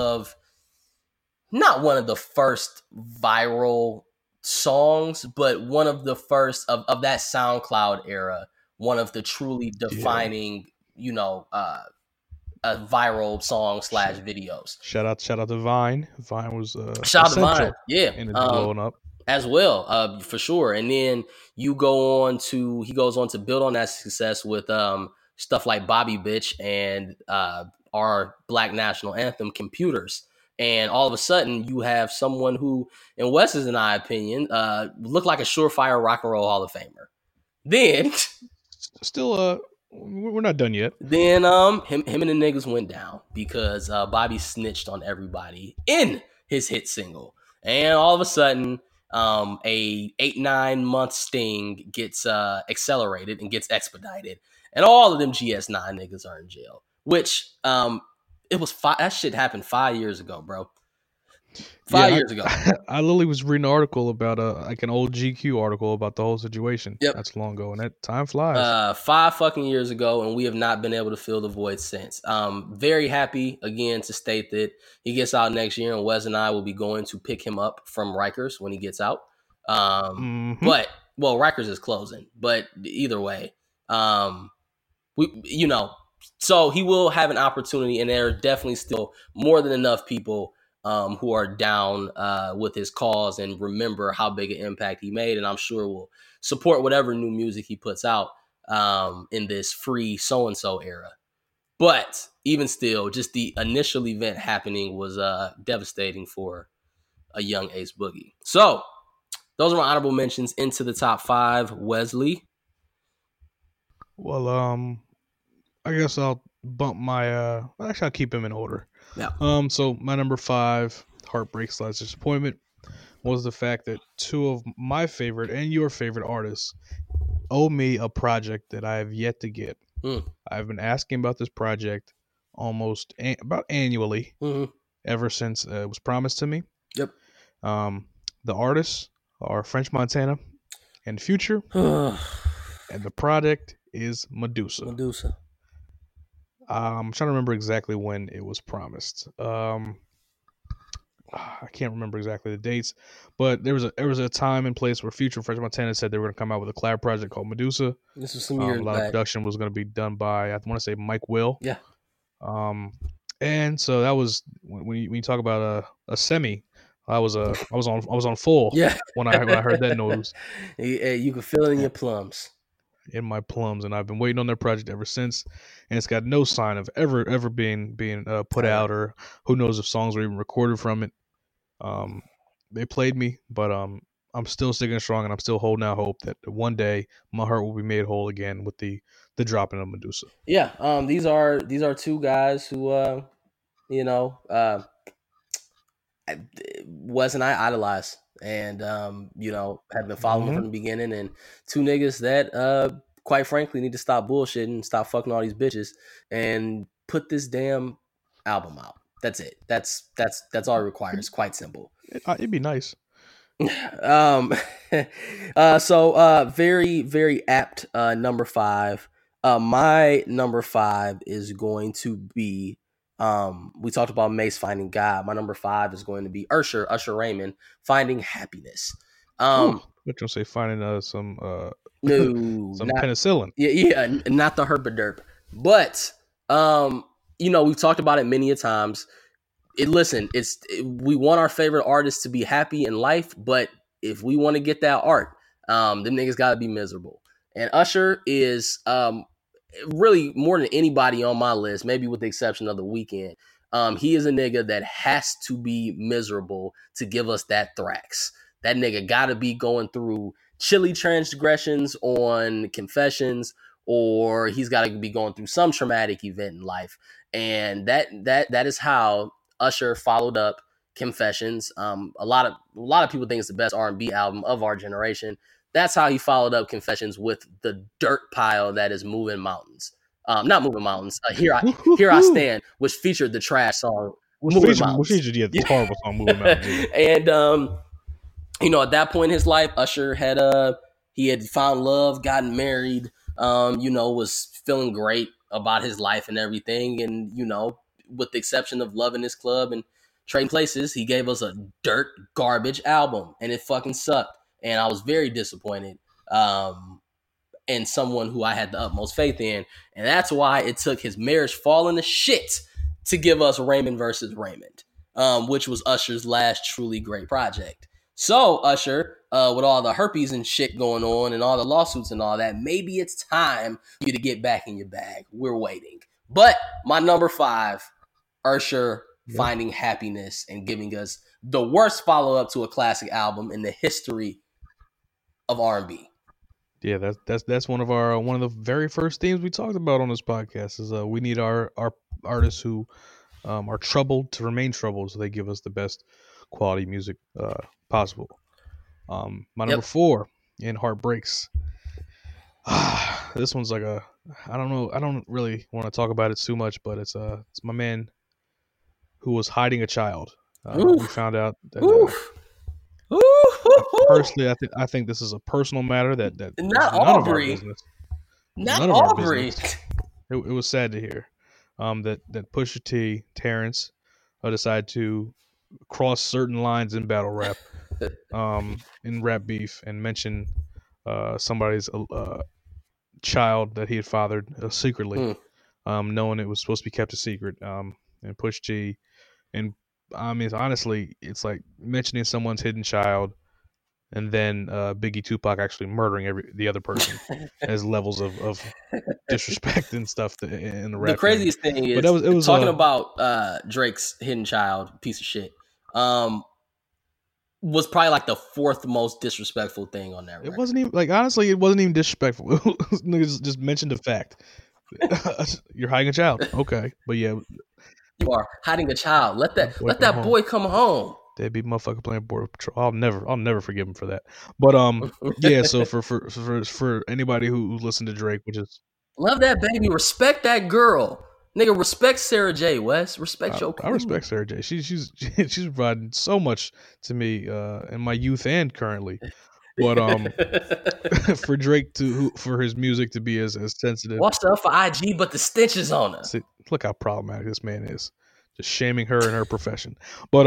not one of the first viral songs, but one of the first of that SoundCloud era, one of the truly defining, viral song / videos. Shout out to Vine. Vine was shout out to Vine, yeah, and it's blowing up. as well, for sure. And then he goes on to build on that success with stuff like Bobby Bitch and our Black National Anthem, Computers. And all of a sudden, you have someone who, in Wes's and I opinion, looked like a surefire rock and roll Hall of Famer. Then, still, we're not done yet. Then, him and the niggas went down because Bobby snitched on everybody in his hit single, and all of a sudden, a 8-9 month sting gets accelerated and gets expedited, and all of them GS9 niggas are in jail. Which it was that shit happened 5 years ago, bro. 5 years ago. I literally was reading an article about like an old GQ article about the whole situation. Yep. That's long ago, and that time flies. 5 fucking years ago, and we have not been able to fill the void since. Very happy again to state that he gets out next year, and Wes and I will be going to pick him up from Rikers when he gets out. But Rikers is closing, but either way, so he will have an opportunity, and there are definitely still more than enough people who are down with his cause and remember how big an impact he made, and I'm sure will support whatever new music he puts out in this free so-and-so era. But even still, just the initial event happening was devastating for a young Ace Boogie. So those are my honorable mentions into the top 5. Wesley? Well, I guess I'll bump my actually I'll keep him in order. Yeah. So my number 5 heartbreak/disappointment was the fact that 2 of my favorite and your favorite artists owe me a project that I have yet to get. I've been asking about this project almost about annually ever since it was promised to me. Yep. The artists are French Montana and Future, and the project is Medusa. I'm trying to remember exactly when it was promised. I can't remember exactly the dates, but there was a time and place where Future and French Montana said they were going to come out with a collab project called Medusa. This was some years back. A lot of production was going to be done by, I want to say, Mike Will. Yeah. And so that was when you talk about a semi. I was on full. Yeah. when I heard that news. You could feel it in your plums. In my plums, and I've been waiting on their project ever since, and it's got no sign of ever being put out, or who knows if songs were even recorded from it. They played me, but I'm still sticking strong, and I'm still holding out hope that one day my heart will be made whole again with the dropping of Medusa. Yeah, these are 2 guys who Wes and I idolize, and have been following from the beginning, and 2 niggas that quite frankly need to stop bullshitting, stop fucking all these bitches, and put this damn album out. That's it. That's all it requires. Quite simple. It'd be nice. So very, very apt number 5. My number 5 is going to be we talked about Mace finding God. My number 5 is going to be Usher Raymond, Finding Happiness. What you'll say? Finding some penicillin. Yeah, not the herpaderp. But we've talked about it many a times. We want our favorite artists to be happy in life, but if we want to get that art, them niggas got to be miserable. And Usher is really more than anybody on my list, maybe with the exception of The Weeknd. He is a nigga that has to be miserable to give us that thrax. That nigga got to be going through chilly transgressions on Confessions, or he's got to be going through some traumatic event in life. And that is how Usher followed up Confessions. A lot of people think it's the best R&B album of our generation. That's how he followed up Confessions with the dirt pile that is Moving Mountains. Not Moving Mountains. Here I Stand, which featured the trash song Moving Mountains. The horrible song Moving Mountains. And at that point in his life, Usher had found love, gotten married, was feeling great about his life and everything. And with the exception of Loving This Club and Trading Places, he gave us a dirt garbage album, and it fucking sucked. And I was very disappointed in someone who I had the utmost faith in. And that's why it took his marriage falling to shit to give us Raymond versus Raymond, which was Usher's last truly great project. So, Usher, with all the herpes and shit going on and all the lawsuits and all that, maybe it's time for you to get back in your bag. We're waiting. But my number 5, Usher finding happiness and giving us the worst follow-up to a classic album in the history of R&B. Yeah, that's one of the very first themes we talked about on this podcast is we need our artists who are troubled to remain troubled, so they give us the best quality music possible. My number 4 in Heartbreaks. This one's like I don't know. I don't really want to talk about it too much, but it's my man who was hiding a child. We found out that. Personally, I think this is a personal matter that not none Aubrey. of our business. Not none Aubrey. Of our business. It was sad to hear that Pusha T, Terrence, decided to cross certain lines in battle rap, in rap beef, and mention somebody's child that he had fathered secretly, knowing it was supposed to be kept a secret. And Push T, and I mean, honestly, it's like mentioning someone's hidden child, and then Biggie Tupac actually murdering the other person as levels of disrespect and stuff in the rap. The craziest thing is, it was talking about Drake's hidden child, piece of shit, was probably like the 4th most disrespectful thing on that record. It wasn't even, like, honestly, it wasn't even disrespectful. Niggas just mentioned the fact. You're hiding a child. Okay. But yeah. You are hiding a child. Let that boy come home. They'd be motherfucker playing Border Patrol. I'll never forgive him for that. But yeah. So for anybody who listened to Drake, which is love that baby, respect that girl, nigga. Respect Sarah J. West. Respect your queen. I respect Sarah J. She's providing so much to me in my youth and currently. But for Drake for his music to be as sensitive. Watch stuff for IG, but the stench is on her. See, look how problematic this man is. Just shaming her and her profession. But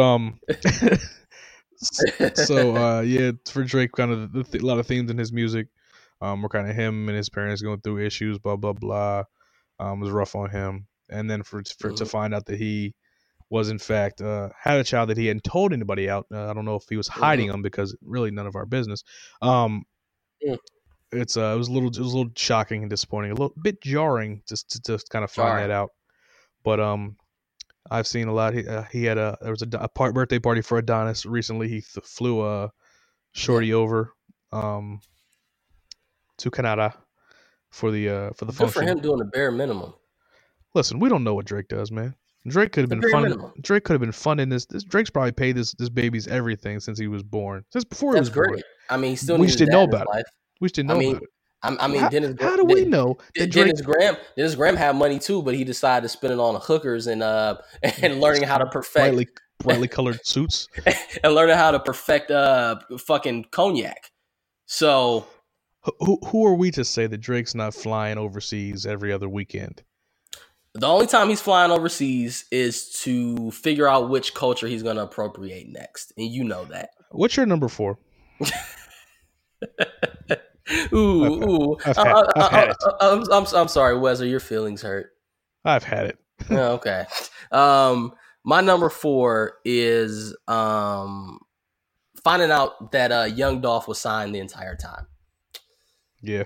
so yeah, for Drake, kind of a lot of themes in his music were kind of him and his parents going through issues, blah blah blah. It was rough on him, and then for to find out that he was in fact had a child that he hadn't told anybody out. I don't know if he was hiding them, because really none of our business. It was a little shocking and disappointing, a little bit jarring just to kind of find that out. But I've seen a lot. He had there was a birthday party for Adonis recently. He flew shorty over to Canada for the function. Good for him doing the bare minimum. Listen, we don't know what Drake does, man. Drake could have been funding. Drake could have been funding this. Drake's probably paid this baby's everything since he was born, since before he was born. That's great. I mean, he still we just didn't know about it. We just didn't know about it. I mean, how do we know that Drake? Dennis Graham had money too, but he decided to spend it on hookers and learning how to perfect brightly colored suits and learning how to perfect fucking cognac. So who are we to say that Drake's not flying overseas every other weekend? The only time he's flying overseas is to figure out which culture he's going to appropriate next, and you know that. What's your number 4? Ooh. I'm sorry, Wesley. Your feelings hurt. I've had it. Okay. My number 4 is finding out that Young Dolph was signed the entire time. Yeah.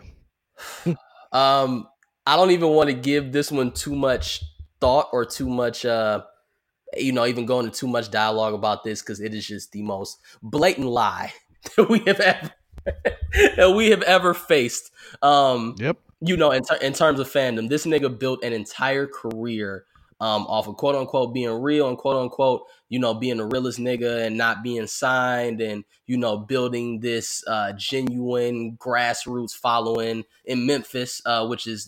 I don't even want to give this one too much thought or too much, even go into too much dialogue about this, because it is just the most blatant lie that we have ever faced. Yep. In terms of fandom, this nigga built an entire career off of quote unquote being real and quote unquote, being the realest nigga and not being signed, and, building this genuine grassroots following in Memphis, which is,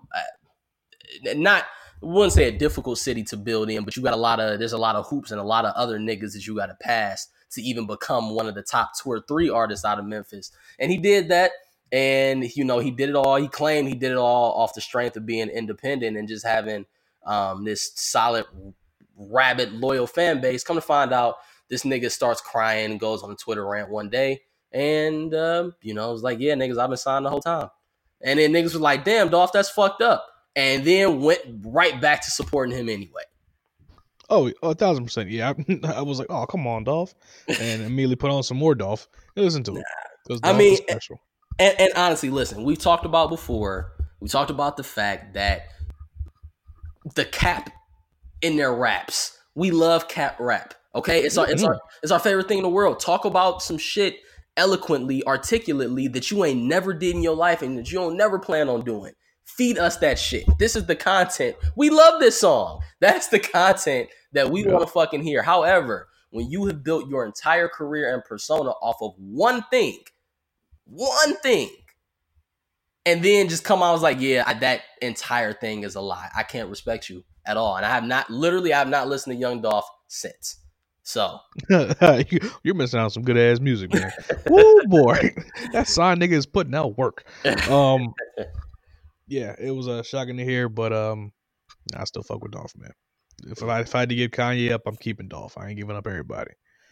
wouldn't say a difficult city to build in, but there's a lot of hoops and a lot of other niggas that you got to pass to even become one of the top 2 or 3 artists out of Memphis. And he did that. And, he did it all. He claimed he did it all off the strength of being independent and just having this solid, rabid, loyal fan base. Come to find out, this nigga starts crying and goes on a Twitter rant one day. And, it was like, yeah, niggas, I've been signed the whole time. And then niggas was like, damn, Dolph, that's fucked up. And then went right back to supporting him anyway. Oh, 1,000%. Yeah, I was like, oh, come on, Dolph, and immediately put on some more Dolph. Listen to it because I Dolph is mean, special. and honestly, listen, we've talked about before. We talked about the fact that the Cap in their raps. We love Cap rap. Okay, it's our favorite thing in the world. Talk about some shit eloquently, articulately that you ain't never did in your life and that you don't never plan on doing. Feed us that shit. This is the content. We love this song. That's the content that we want to fucking hear. However, when you have built your entire career and persona off of one thing, and then just come out was like, yeah, that entire thing is a lie. I can't respect you at all. And I have not listened to Young Dolph since. So You're missing out on some good ass music, man. Woo boy. That sign nigga is putting out work. Yeah, it was shocking to hear, but I still fuck with Dolph, man. If I had to give Kanye up, I'm keeping Dolph. I ain't giving up everybody.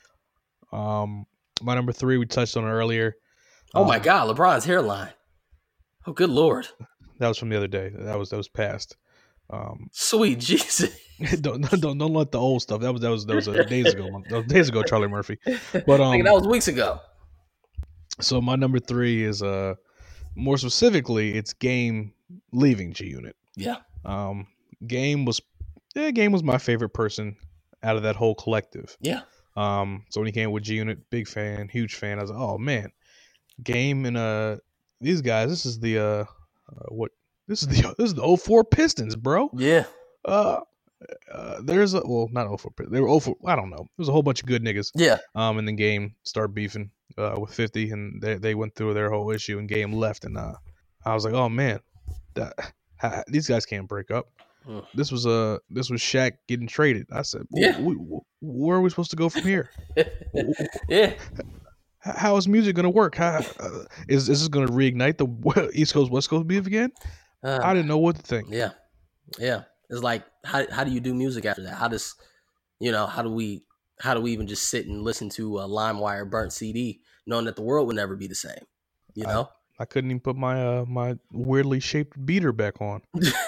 My number 3, we touched on it earlier. Oh my God, LeBron's hairline. Oh, good Lord. That was from the other day. That was past. Sweet Jesus. Don't let the old stuff. That was days ago. That was days ago, Charlie Murphy. But that was weeks ago. So my number 3 is more specifically, it's Game leaving G Unit. Yeah. Game was my favorite person out of that whole collective. Yeah. So when he came with G Unit, big fan, huge fan. I was like, oh man, Game and these guys. This is the This is the 04 Pistons, bro. Yeah. There's not 04. They were 04. I don't know. There's a whole bunch of good niggas. Yeah. And then Game started beefing with 50, and they went through their whole issue, and Game left, and I was like, oh man, these guys can't break up. This was Shaq getting traded. I said, where are we supposed to go from here? Yeah. How is music going to work? Is this going to reignite the East Coast West Coast beef again? I didn't know what to think. Yeah. It's like, how do you do music after that? How do we even just sit and listen to a LimeWire burnt CD, knowing that the world would never be the same? You know, I couldn't even put my my weirdly shaped beater back on.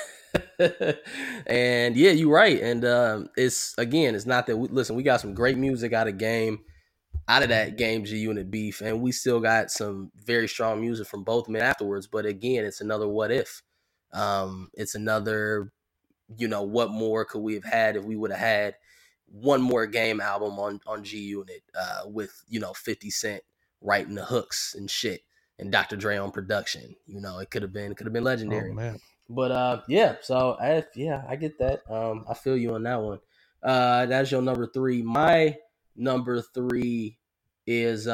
And yeah, you're right. And it's not that we got some great music out of that Game G Unit beef, and we still got some very strong music from both men afterwards. But again, it's another what if. It's another, what more could we have had if we would have had one more Game album on G Unit with 50 Cent writing the hooks and shit, and Dr. Dre on production. It could have been legendary. Oh, man. But yeah, so I get that. I feel you on that one. That's your number 3. My number 3 is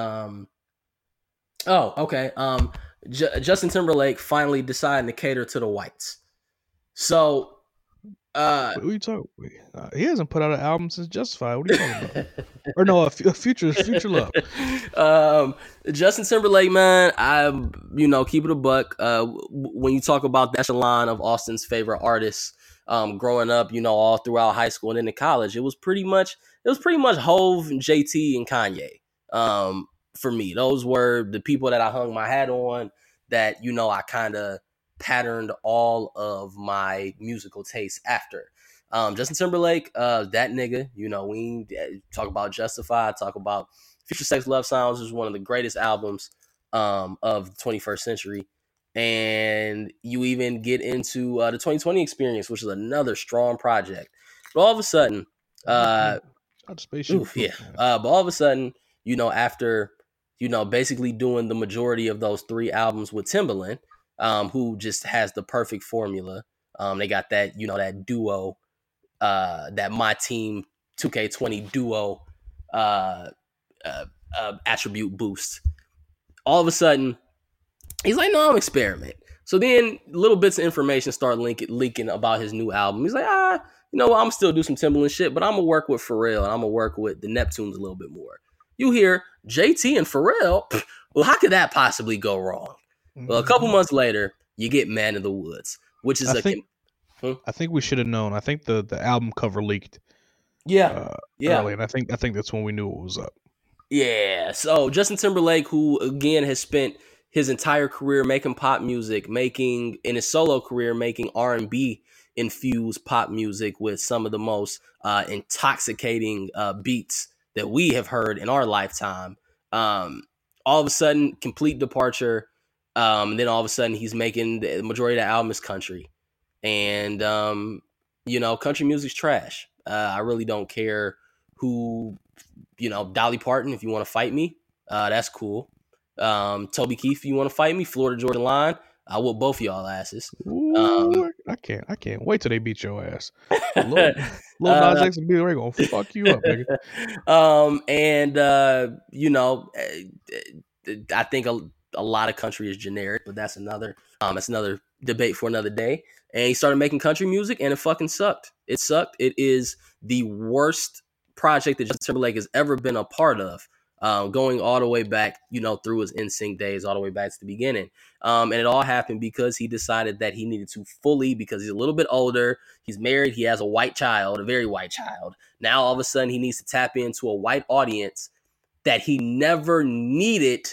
Justin Timberlake finally deciding to cater to the whites. So what are you talking? He hasn't put out an album since Justified. What are you talking about? Or no, a Future Love. Justin Timberlake, man, keep it a buck. When you talk about the echelon of Austin's favorite artists, growing up, all throughout high school and into college, it was pretty much Hove, JT, and Kanye. For me, those were the people that I hung my hat on, that I kind of patterned all of my musical tastes after. Justin Timberlake, that nigga, we talk about Justified, talk about Future Sex Love Sounds, is one of the greatest albums of the 21st century. And you even get into the 2020 Experience, which is another strong project. But all of a sudden, but all of a sudden, after, basically doing the majority of those 3 albums with Timbaland, who just has the perfect formula. They got that, that duo, that My Team 2K20 duo attribute boost. All of a sudden, he's like, no, I'm experiment. So then little bits of information start leaking about his new album. He's like, I'm gonna still do some Timbaland shit, but I'm gonna work with Pharrell and I'm gonna work with the Neptunes a little bit more. You hear JT and Pharrell, well, how could that possibly go wrong? Well, a couple months later, you get Man in the Woods, which is I think we should have known. I think the album cover leaked. Yeah. Early, and I think that's when we knew what was up. Yeah. So Justin Timberlake, who again has spent his entire career making pop music, in his solo career making R&B infuse pop music with some of the most intoxicating beats that we have heard in our lifetime. All of a sudden, complete departure. Then all of a sudden, he's making the majority of the album is country, and country music's trash. I really don't care who, Dolly Parton. If you want to fight me, that's cool. Toby Keith, if you want to fight me, Florida Georgia Line, I whoop both of y'all asses. Ooh, I can't wait till they beat your ass. Lil Nas X and Big Ray gonna fuck you up, nigga. I think a lot of country is generic, but that's another debate for another day. And he started making country music, and it fucking sucked. It sucked. It is the worst project that Justin Timberlake has ever been a part of. Going all the way back, through his NSYNC days, all the way back to the beginning. And it all happened because he decided that he needed to fully, because he's a little bit older, he's married, he has a white child, a very white child. Now, all of a sudden, he needs to tap into a white audience that he never needed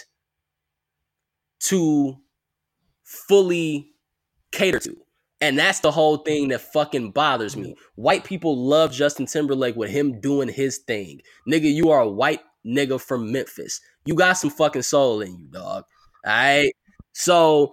to fully cater to. And that's the whole thing that fucking bothers me. White people love Justin Timberlake with him doing his thing. Nigga, you are a white nigga from Memphis. You got some fucking soul in you, dog. All right? So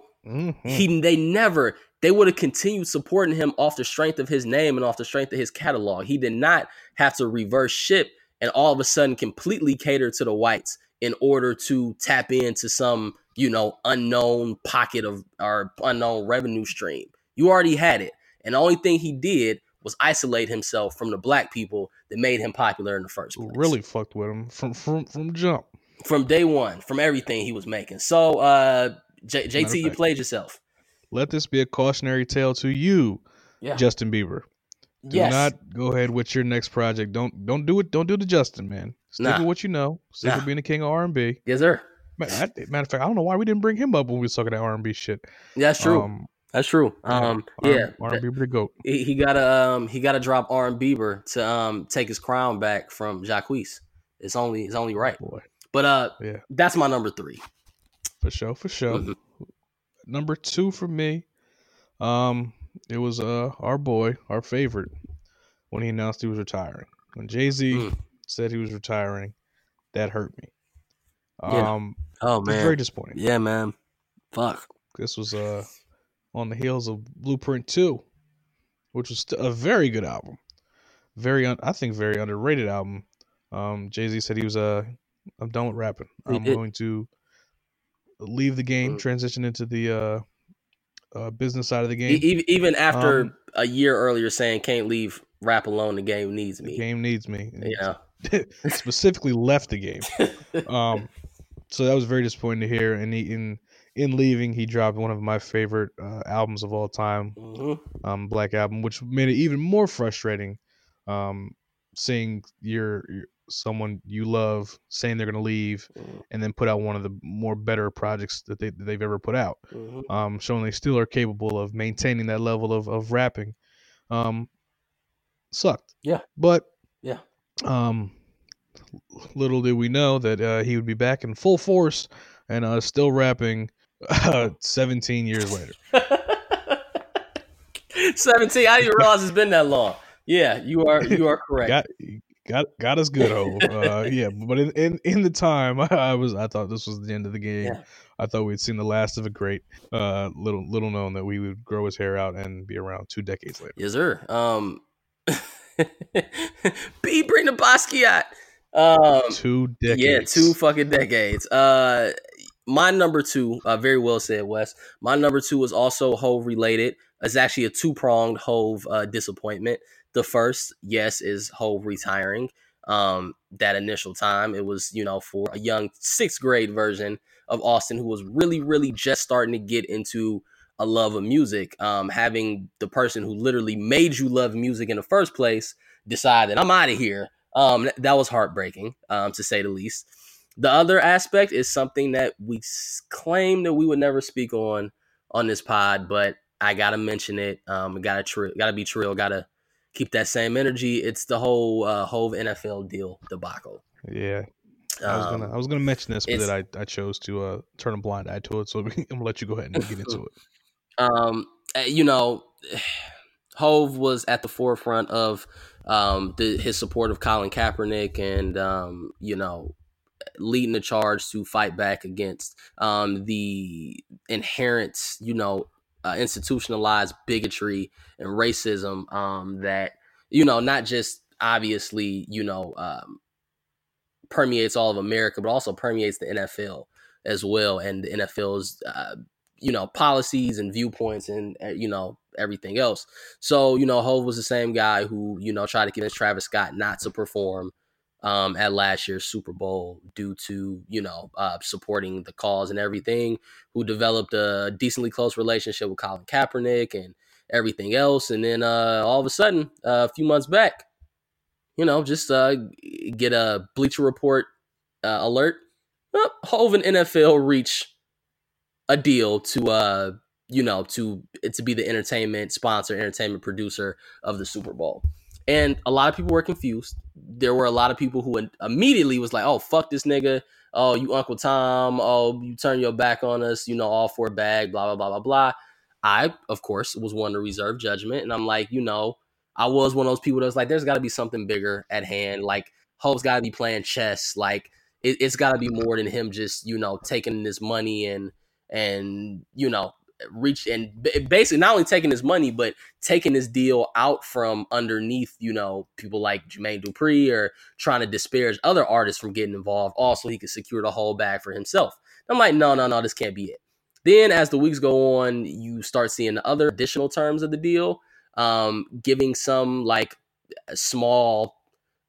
they would have continued supporting him off the strength of his name and off the strength of his catalog. He did not have to reverse ship and all of a sudden completely cater to the whites in order to tap into some, unknown pocket of or unknown revenue stream. You already had it. And the only thing he did was isolate himself from the black people that made him popular in the first place. Really fucked with him from jump. From day one, from everything he was making. So, JT, you played yourself. Let this be a cautionary tale to you, Justin Bieber. Do not go ahead with your next project. Don't do it. Don't do the Justin, man. Stick with what you know. Stick with being the king of R&B. Yes, sir. Matter of fact, I don't know why we didn't bring him up when we was talking that R&B shit. That's true. That's true. R&B the GOAT. He gotta drop R&B to take his crown back from Jacquees. It's only right. Boy. But that's my number 3. For sure. Mm-hmm. Number 2 for me, it was our boy, our favorite, when he announced he was retiring. When Jay-Z said he was retiring, that hurt me. Oh man, it was very disappointing. Yeah, man. Fuck. This was on the heels of Blueprint 2, which was a very good album. I think very underrated album. Jay-Z said he was I'm done with rapping. I'm going to leave the game, transition into the business side of the game. Even after a year earlier saying can't leave rap alone, the game needs me. The game needs me. Yeah. Specifically left the game. So that was very disappointing to hear. And in leaving, he dropped one of my favorite albums of all time, Black Album, which made it even more frustrating. Seeing your someone you love saying they're going to leave, and then put out one of the more better projects that they've ever put out, showing they still are capable of maintaining that level of rapping. Sucked. Yeah. But little did we know that he would be back in full force and still rapping 17 years later. 17. I didn't even realize it's been that long. Yeah, you are correct. Got us good, Hov. But in the time, I thought this was the end of the game. Yeah. I thought we'd seen the last of a great. Little known that we would grow his hair out and be around 2 decades later. Yes, sir. B, bring the Basquiat. 2 decades. Yeah, 2 fucking decades. My number 2, very well said, Wes. My number 2 is also Hov related. It's actually a 2-pronged Hov disappointment. The first, yes, is Hov retiring. That initial time, it was, for a young 6th grade version of Austin who was really, really just starting to get into a love of music. Having the person who literally made you love music in the first place decide that I'm out of here. That was heartbreaking, to say the least. The other aspect is something that we claim that we would never speak on this pod, but I gotta mention it. Gotta be true. Gotta keep that same energy. It's the whole Hov NFL deal debacle. Yeah, I was gonna mention this, but then I chose to turn a blind eye to it. So I'm gonna let you go ahead and get into it. Hove was at the forefront of his support of Colin Kaepernick and, leading the charge to fight back against the inherent, institutionalized bigotry and racism that, not just obviously, permeates all of America, but also permeates the NFL as well, and the NFL's policies and viewpoints and everything else. So Hove was the same guy who tried to convince Travis Scott not to perform at last year's Super Bowl due to supporting the cause and everything. Who developed a decently close relationship with Colin Kaepernick and everything else, and then all of a sudden, a few months back, just get a Bleacher Report alert. Hove and NFL reach a deal to to be the entertainment sponsor, entertainment producer of the Super Bowl. And a lot of people were confused. There were a lot of people who immediately was like, "Oh, fuck this nigga. Oh, you Uncle Tom. Oh, you turn your back on us. All for a bag. Blah blah blah blah blah." I, of course, was one to reserve judgment, and I'm like, I was one of those people that was like, "There's got to be something bigger at hand. Like, Hope's got to be playing chess. Like, it's got to be more than him just taking this money and reach and basically not only taking his money but taking this deal out from underneath people like Jermaine Dupri, or trying to disparage other artists from getting involved also he could secure the whole bag for himself." I'm like, no, this can't be it. Then as the weeks go on, you start seeing the other additional terms of the deal, giving some like small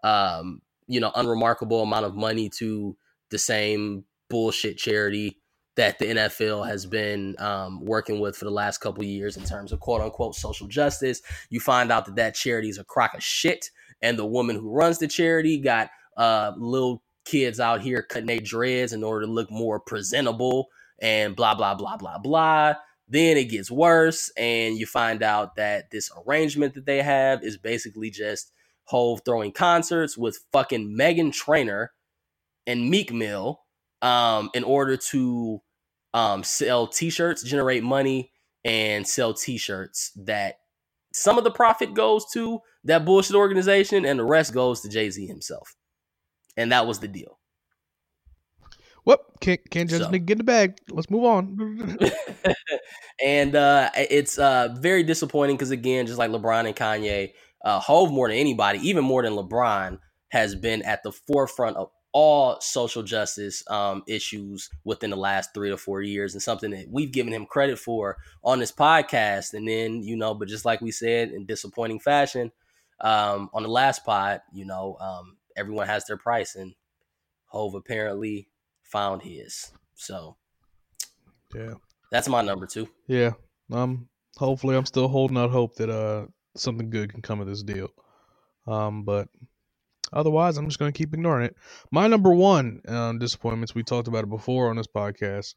unremarkable amount of money to the same bullshit charity that the NFL has been working with for the last couple of years in terms of quote unquote social justice. You find out that charity is a crock of shit, and the woman who runs the charity got little kids out here cutting their dreads in order to look more presentable and blah, blah, blah, blah, blah. Then it gets worse, and you find out that this arrangement that they have is basically just Hove throwing concerts with fucking Meghan Trainor and Meek Mill in order to sell t-shirts, generate money, and sell t-shirts that some of the profit goes to that bullshit organization and the rest goes to Jay-Z himself. And that was the deal. Whoop, can't just get in the bag. Let's move on. And it's very disappointing because, again, just like LeBron and Kanye, Hove more than anybody, even more than LeBron, has been at the forefront of all social justice issues within the last 3 to 4 years, and something that we've given him credit for on this podcast. And then, but just like we said, in disappointing fashion, on the last pod, everyone has their price, and Hove apparently found his. So yeah, that's my number 2. Yeah. Hopefully I'm still holding out hope that something good can come of this deal. But otherwise, I'm just going to keep ignoring it. My number 1 disappointments, we talked about it before on this podcast.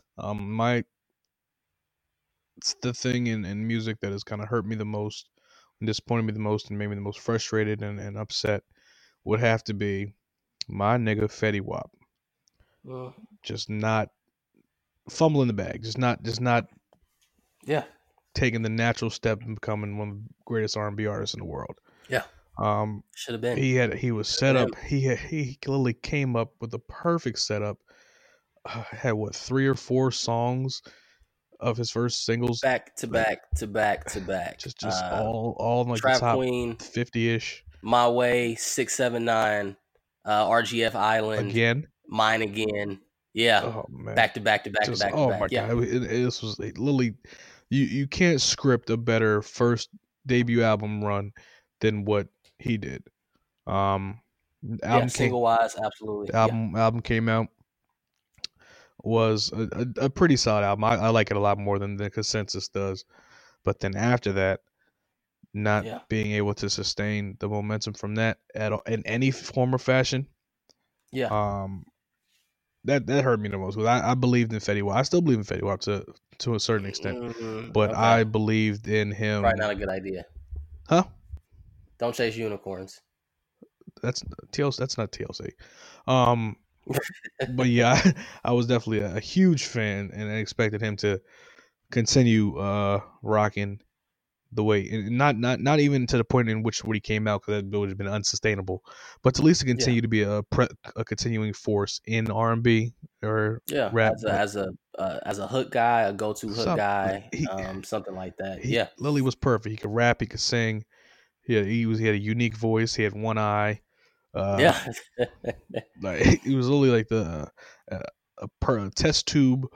It's the thing in music that has kind of hurt me the most, and disappointed me the most, and made me the most frustrated and upset would have to be my nigga Fetty Wap. Just not fumbling the bag. Just not taking the natural step and becoming one of the greatest R&B artists in the world. Yeah. Should have been. He was set up. He literally came up with the perfect setup. Had 3 or 4 songs of his first singles back to back. Just all like Trap the top Queen, 50-ish. My Way, 679, RGF Island again, Mine Again. Yeah. Oh man. Back to back. Oh my god. This was literally, you can't script a better first debut album run than what he did. Single wise, absolutely. Album came out, was a pretty solid album. I like it a lot more than the Consensus does. But then after that, not being able to sustain the momentum from that at all, in any form or fashion. Yeah. That hurt me the most. I believed in Fetty Wap. I still believe in Fetty Wap to a certain extent. But okay. I believed in him. Probably not a good idea. Huh? Don't chase unicorns. That's TLC. That's not TLC. But yeah, I was definitely a huge fan, and I expected him to continue rocking the way, and not even to the point in which when he came out, because that would have been unsustainable, but at least to Yeah. continue to be a continuing force in R&B or Yeah. rap. As a But as a hook guy, a go to hook some guy, he something like that. he Yeah. Lily was perfect. He could rap, he could sing. He had a unique voice. He had one eye. Uh, Yeah. like he was literally like uh, a test tube,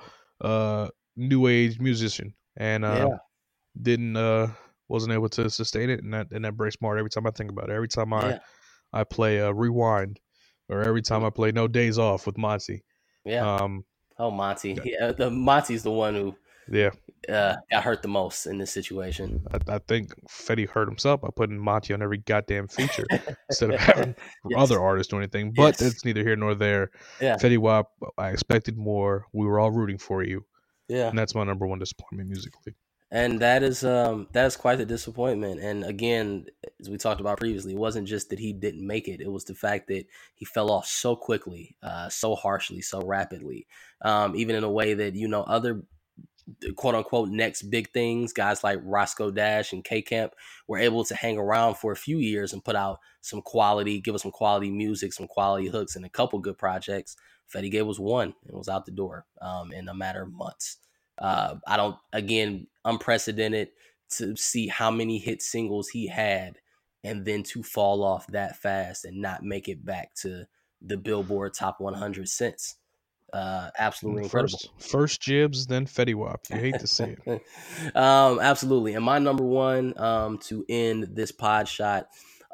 new age musician, and Yeah. didn't wasn't able to sustain it, and that breaks my heart every time I think about it. Every time Yeah. I play Rewind, or every time Mm, I play No Days Off with Monty. yeah. Um, Oh, Monty. yeah, The Monty's the one who yeah, got hurt the most in this situation. I think Fetty hurt himself by putting Monty on every goddamn feature instead of having Yes. other artists do anything. But Yes. that's neither here nor there. Yeah. Fetty Wap, I expected more. We were all rooting for you, Yeah. and that's my number one disappointment musically. And that is quite a disappointment. And again, as we talked about previously, it wasn't just that he didn't make it; it was the fact that he fell off so quickly, so harshly, so rapidly. Even in a way that other quote unquote next big things, guys like Roscoe Dash and K Camp were able to hang around for a few years and put out some quality, give us some quality music, some quality hooks, and a couple good projects. Fetty gave was one and was out the door in a matter of months. I don't, again, unprecedented to see how many hit singles he had and then to fall off that fast and not make it back to the Billboard Top 100 since. Absolutely incredible. First Jibs, then Fetty Wap. You hate to see it. Absolutely. And my number one to end this pod shot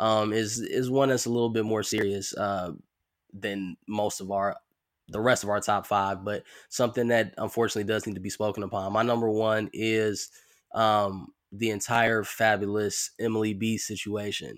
is one that's a little bit more serious than most of the rest of our top five, but something that unfortunately does need to be spoken upon. My number one is the entire fabulous Emily B situation.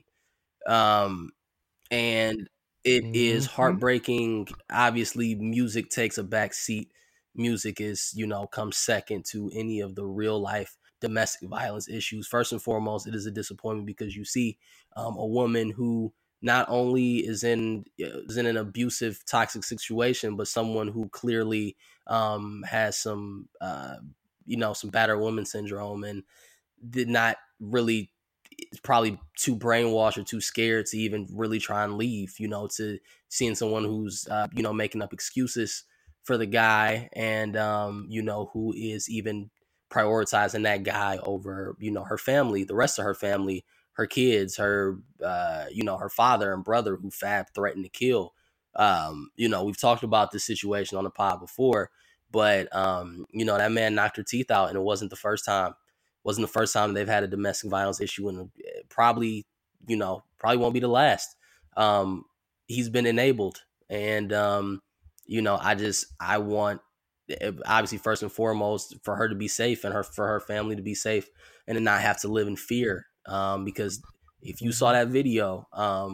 Um, and it is Hmm. heartbreaking. Obviously, music takes a back seat. Music is, comes second to any of the real life domestic violence issues. First and foremost, it is a disappointment because you see a woman who not only is in an abusive, toxic situation, but someone who clearly has some battered woman syndrome and did not really probably too brainwashed or too scared to even really try and leave, to seeing someone who's, making up excuses for the guy and, who is even prioritizing that guy over, her family, the rest of her family, her kids, her father and brother who Fab threatened to kill. We've talked about this situation on the pod before, but, that man knocked her teeth out and it wasn't the first time they've had a domestic violence issue, and probably won't be the last. He's been enabled, and I want, obviously first and foremost for her to be safe and for her family to be safe and to not have to live in fear. Because if you saw Hmm. that video,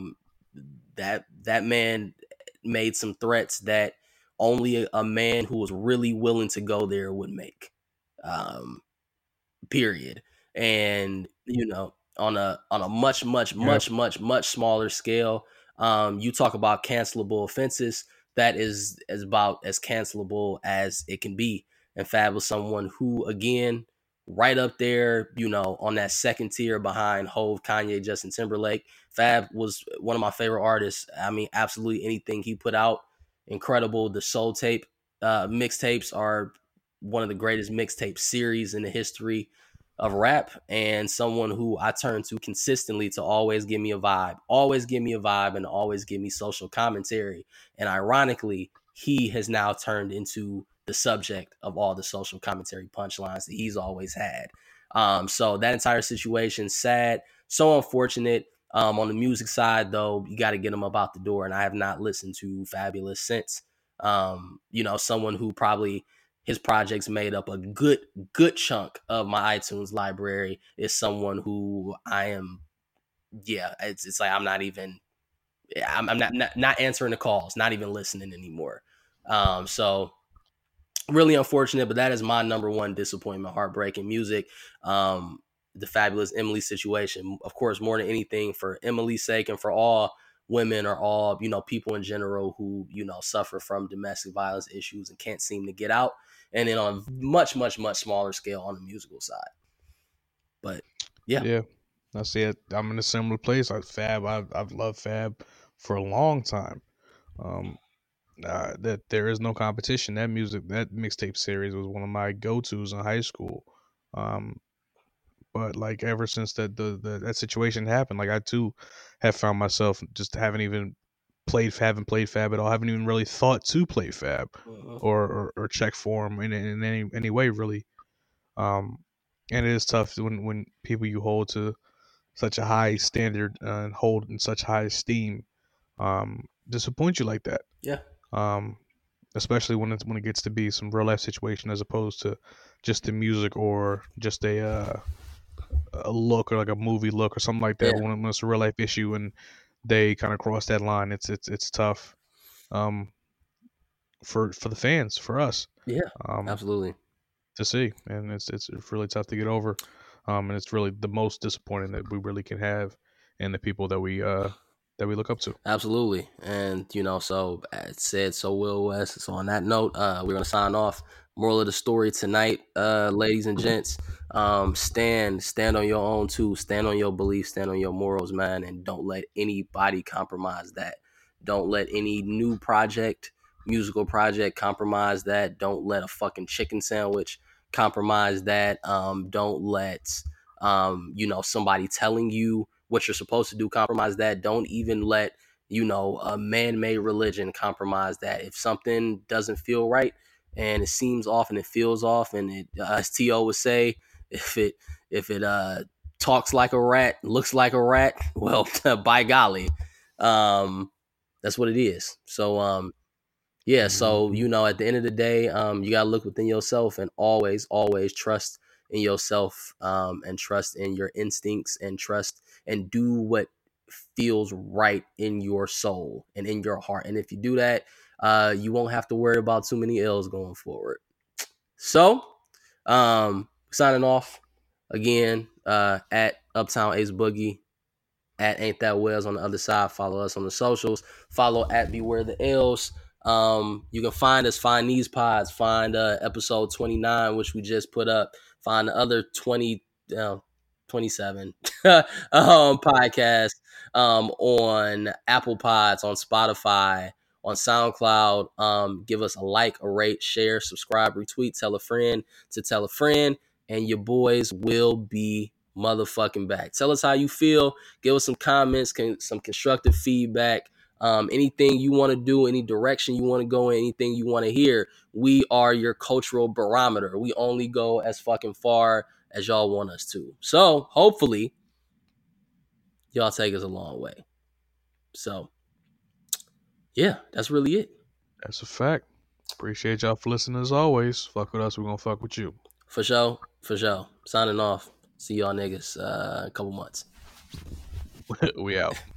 that man made some threats that only a man who was really willing to go there would make. Um, period. And on a much much Yeah. much much much smaller scale, you talk about cancelable offenses, that is about as cancelable as it can be. And Fab was someone who, again, right up there, on that second tier behind Hove, Kanye, Justin Timberlake. Fab was one of my favorite artists. I mean, absolutely anything he put out, incredible. The Soul Tape mixtapes are one of the greatest mixtape series in the history of rap, and someone who I turn to consistently to always give me a vibe, and always give me social commentary. And ironically, he has now turned into the subject of all the social commentary punchlines that he's always had. So that entire situation, sad, so unfortunate. On the music side, though, you got to get him up out the door, and I have not listened to Fabulous since. Someone who probably his projects made up a good chunk of my iTunes library is someone who I am. Yeah, it's like I'm not even. I'm not answering the calls, not even listening anymore. So really unfortunate, but that is my number one disappointment, heartbreaking music. The fabulous Emily situation, of course, more than anything for Emily's sake and for all women or all people in general who suffer from domestic violence issues and can't seem to get out, and then on a much much much smaller scale on the musical side. But Yeah. I see it. I'm in a similar place. I've loved Fab for a long time. Um, that there is no competition. That music, that mixtape series was one of my go-tos in high school. Um, but like ever since that situation happened, like I too have found myself just haven't played Fab at all. Haven't even really thought to play Fab Mhm. or check for him in any way really. Um, and it is tough when people you hold to such a high standard and hold in such high esteem disappoint you like that. Yeah. Um, Especially when it gets to be some real life situation as opposed to just the music or just a look or like a movie look or something like that. Yeah. When it's a real life issue and they kind of cross that line, it's tough um, for the fans, for us, Yeah. um, Absolutely. to see, and it's really tough to get over, and it's really the most disappointing that we really can have in the people that we look up to. Absolutely. And, so it said so Will West. So on that note, we're gonna sign off. Moral of the story tonight, ladies and gents, stand on your own too. Stand on your beliefs, stand on your morals, man, and don't let anybody compromise that. Don't let any new musical project compromise that. Don't let a fucking chicken sandwich compromise that. Don't let somebody telling you what you're supposed to do compromise that. Don't even let a man-made religion compromise that. If something doesn't feel right and it seems off and it feels off, and it, as To would say, if it talks like a rat, looks like a rat, well, by golly, um, that's what it is. So yeah, so Mhm. at the end of the day, you gotta look within yourself and always, always trust in yourself, and trust in your instincts, and trust and do what feels right in your soul and in your heart. And if you do that, you won't have to worry about too many L's going forward. So, signing off again, at Uptown Ace Boogie, at Ain't That Wells on the other side. Follow us on the socials. Follow at Beware the L's. You can find these pods, find episode 29, which we just put up, find the other 27 podcasts on Apple Pods, on Spotify, on SoundCloud. Give us a like, a rate, share, subscribe, retweet, tell a friend to tell a friend, and your boys will be motherfucking back. Tell us how you feel. Give us some comments, some constructive feedback. Anything you want to do, any direction you want to go in, anything you want to hear, we are your cultural barometer. We only go as fucking far as y'all want us to. So hopefully y'all take us a long way. So yeah, that's really it. That's a fact. Appreciate y'all for listening as always. Fuck with us, we're gonna fuck with you. For sure. For sure. Signing off. See y'all niggas in a couple months. We out.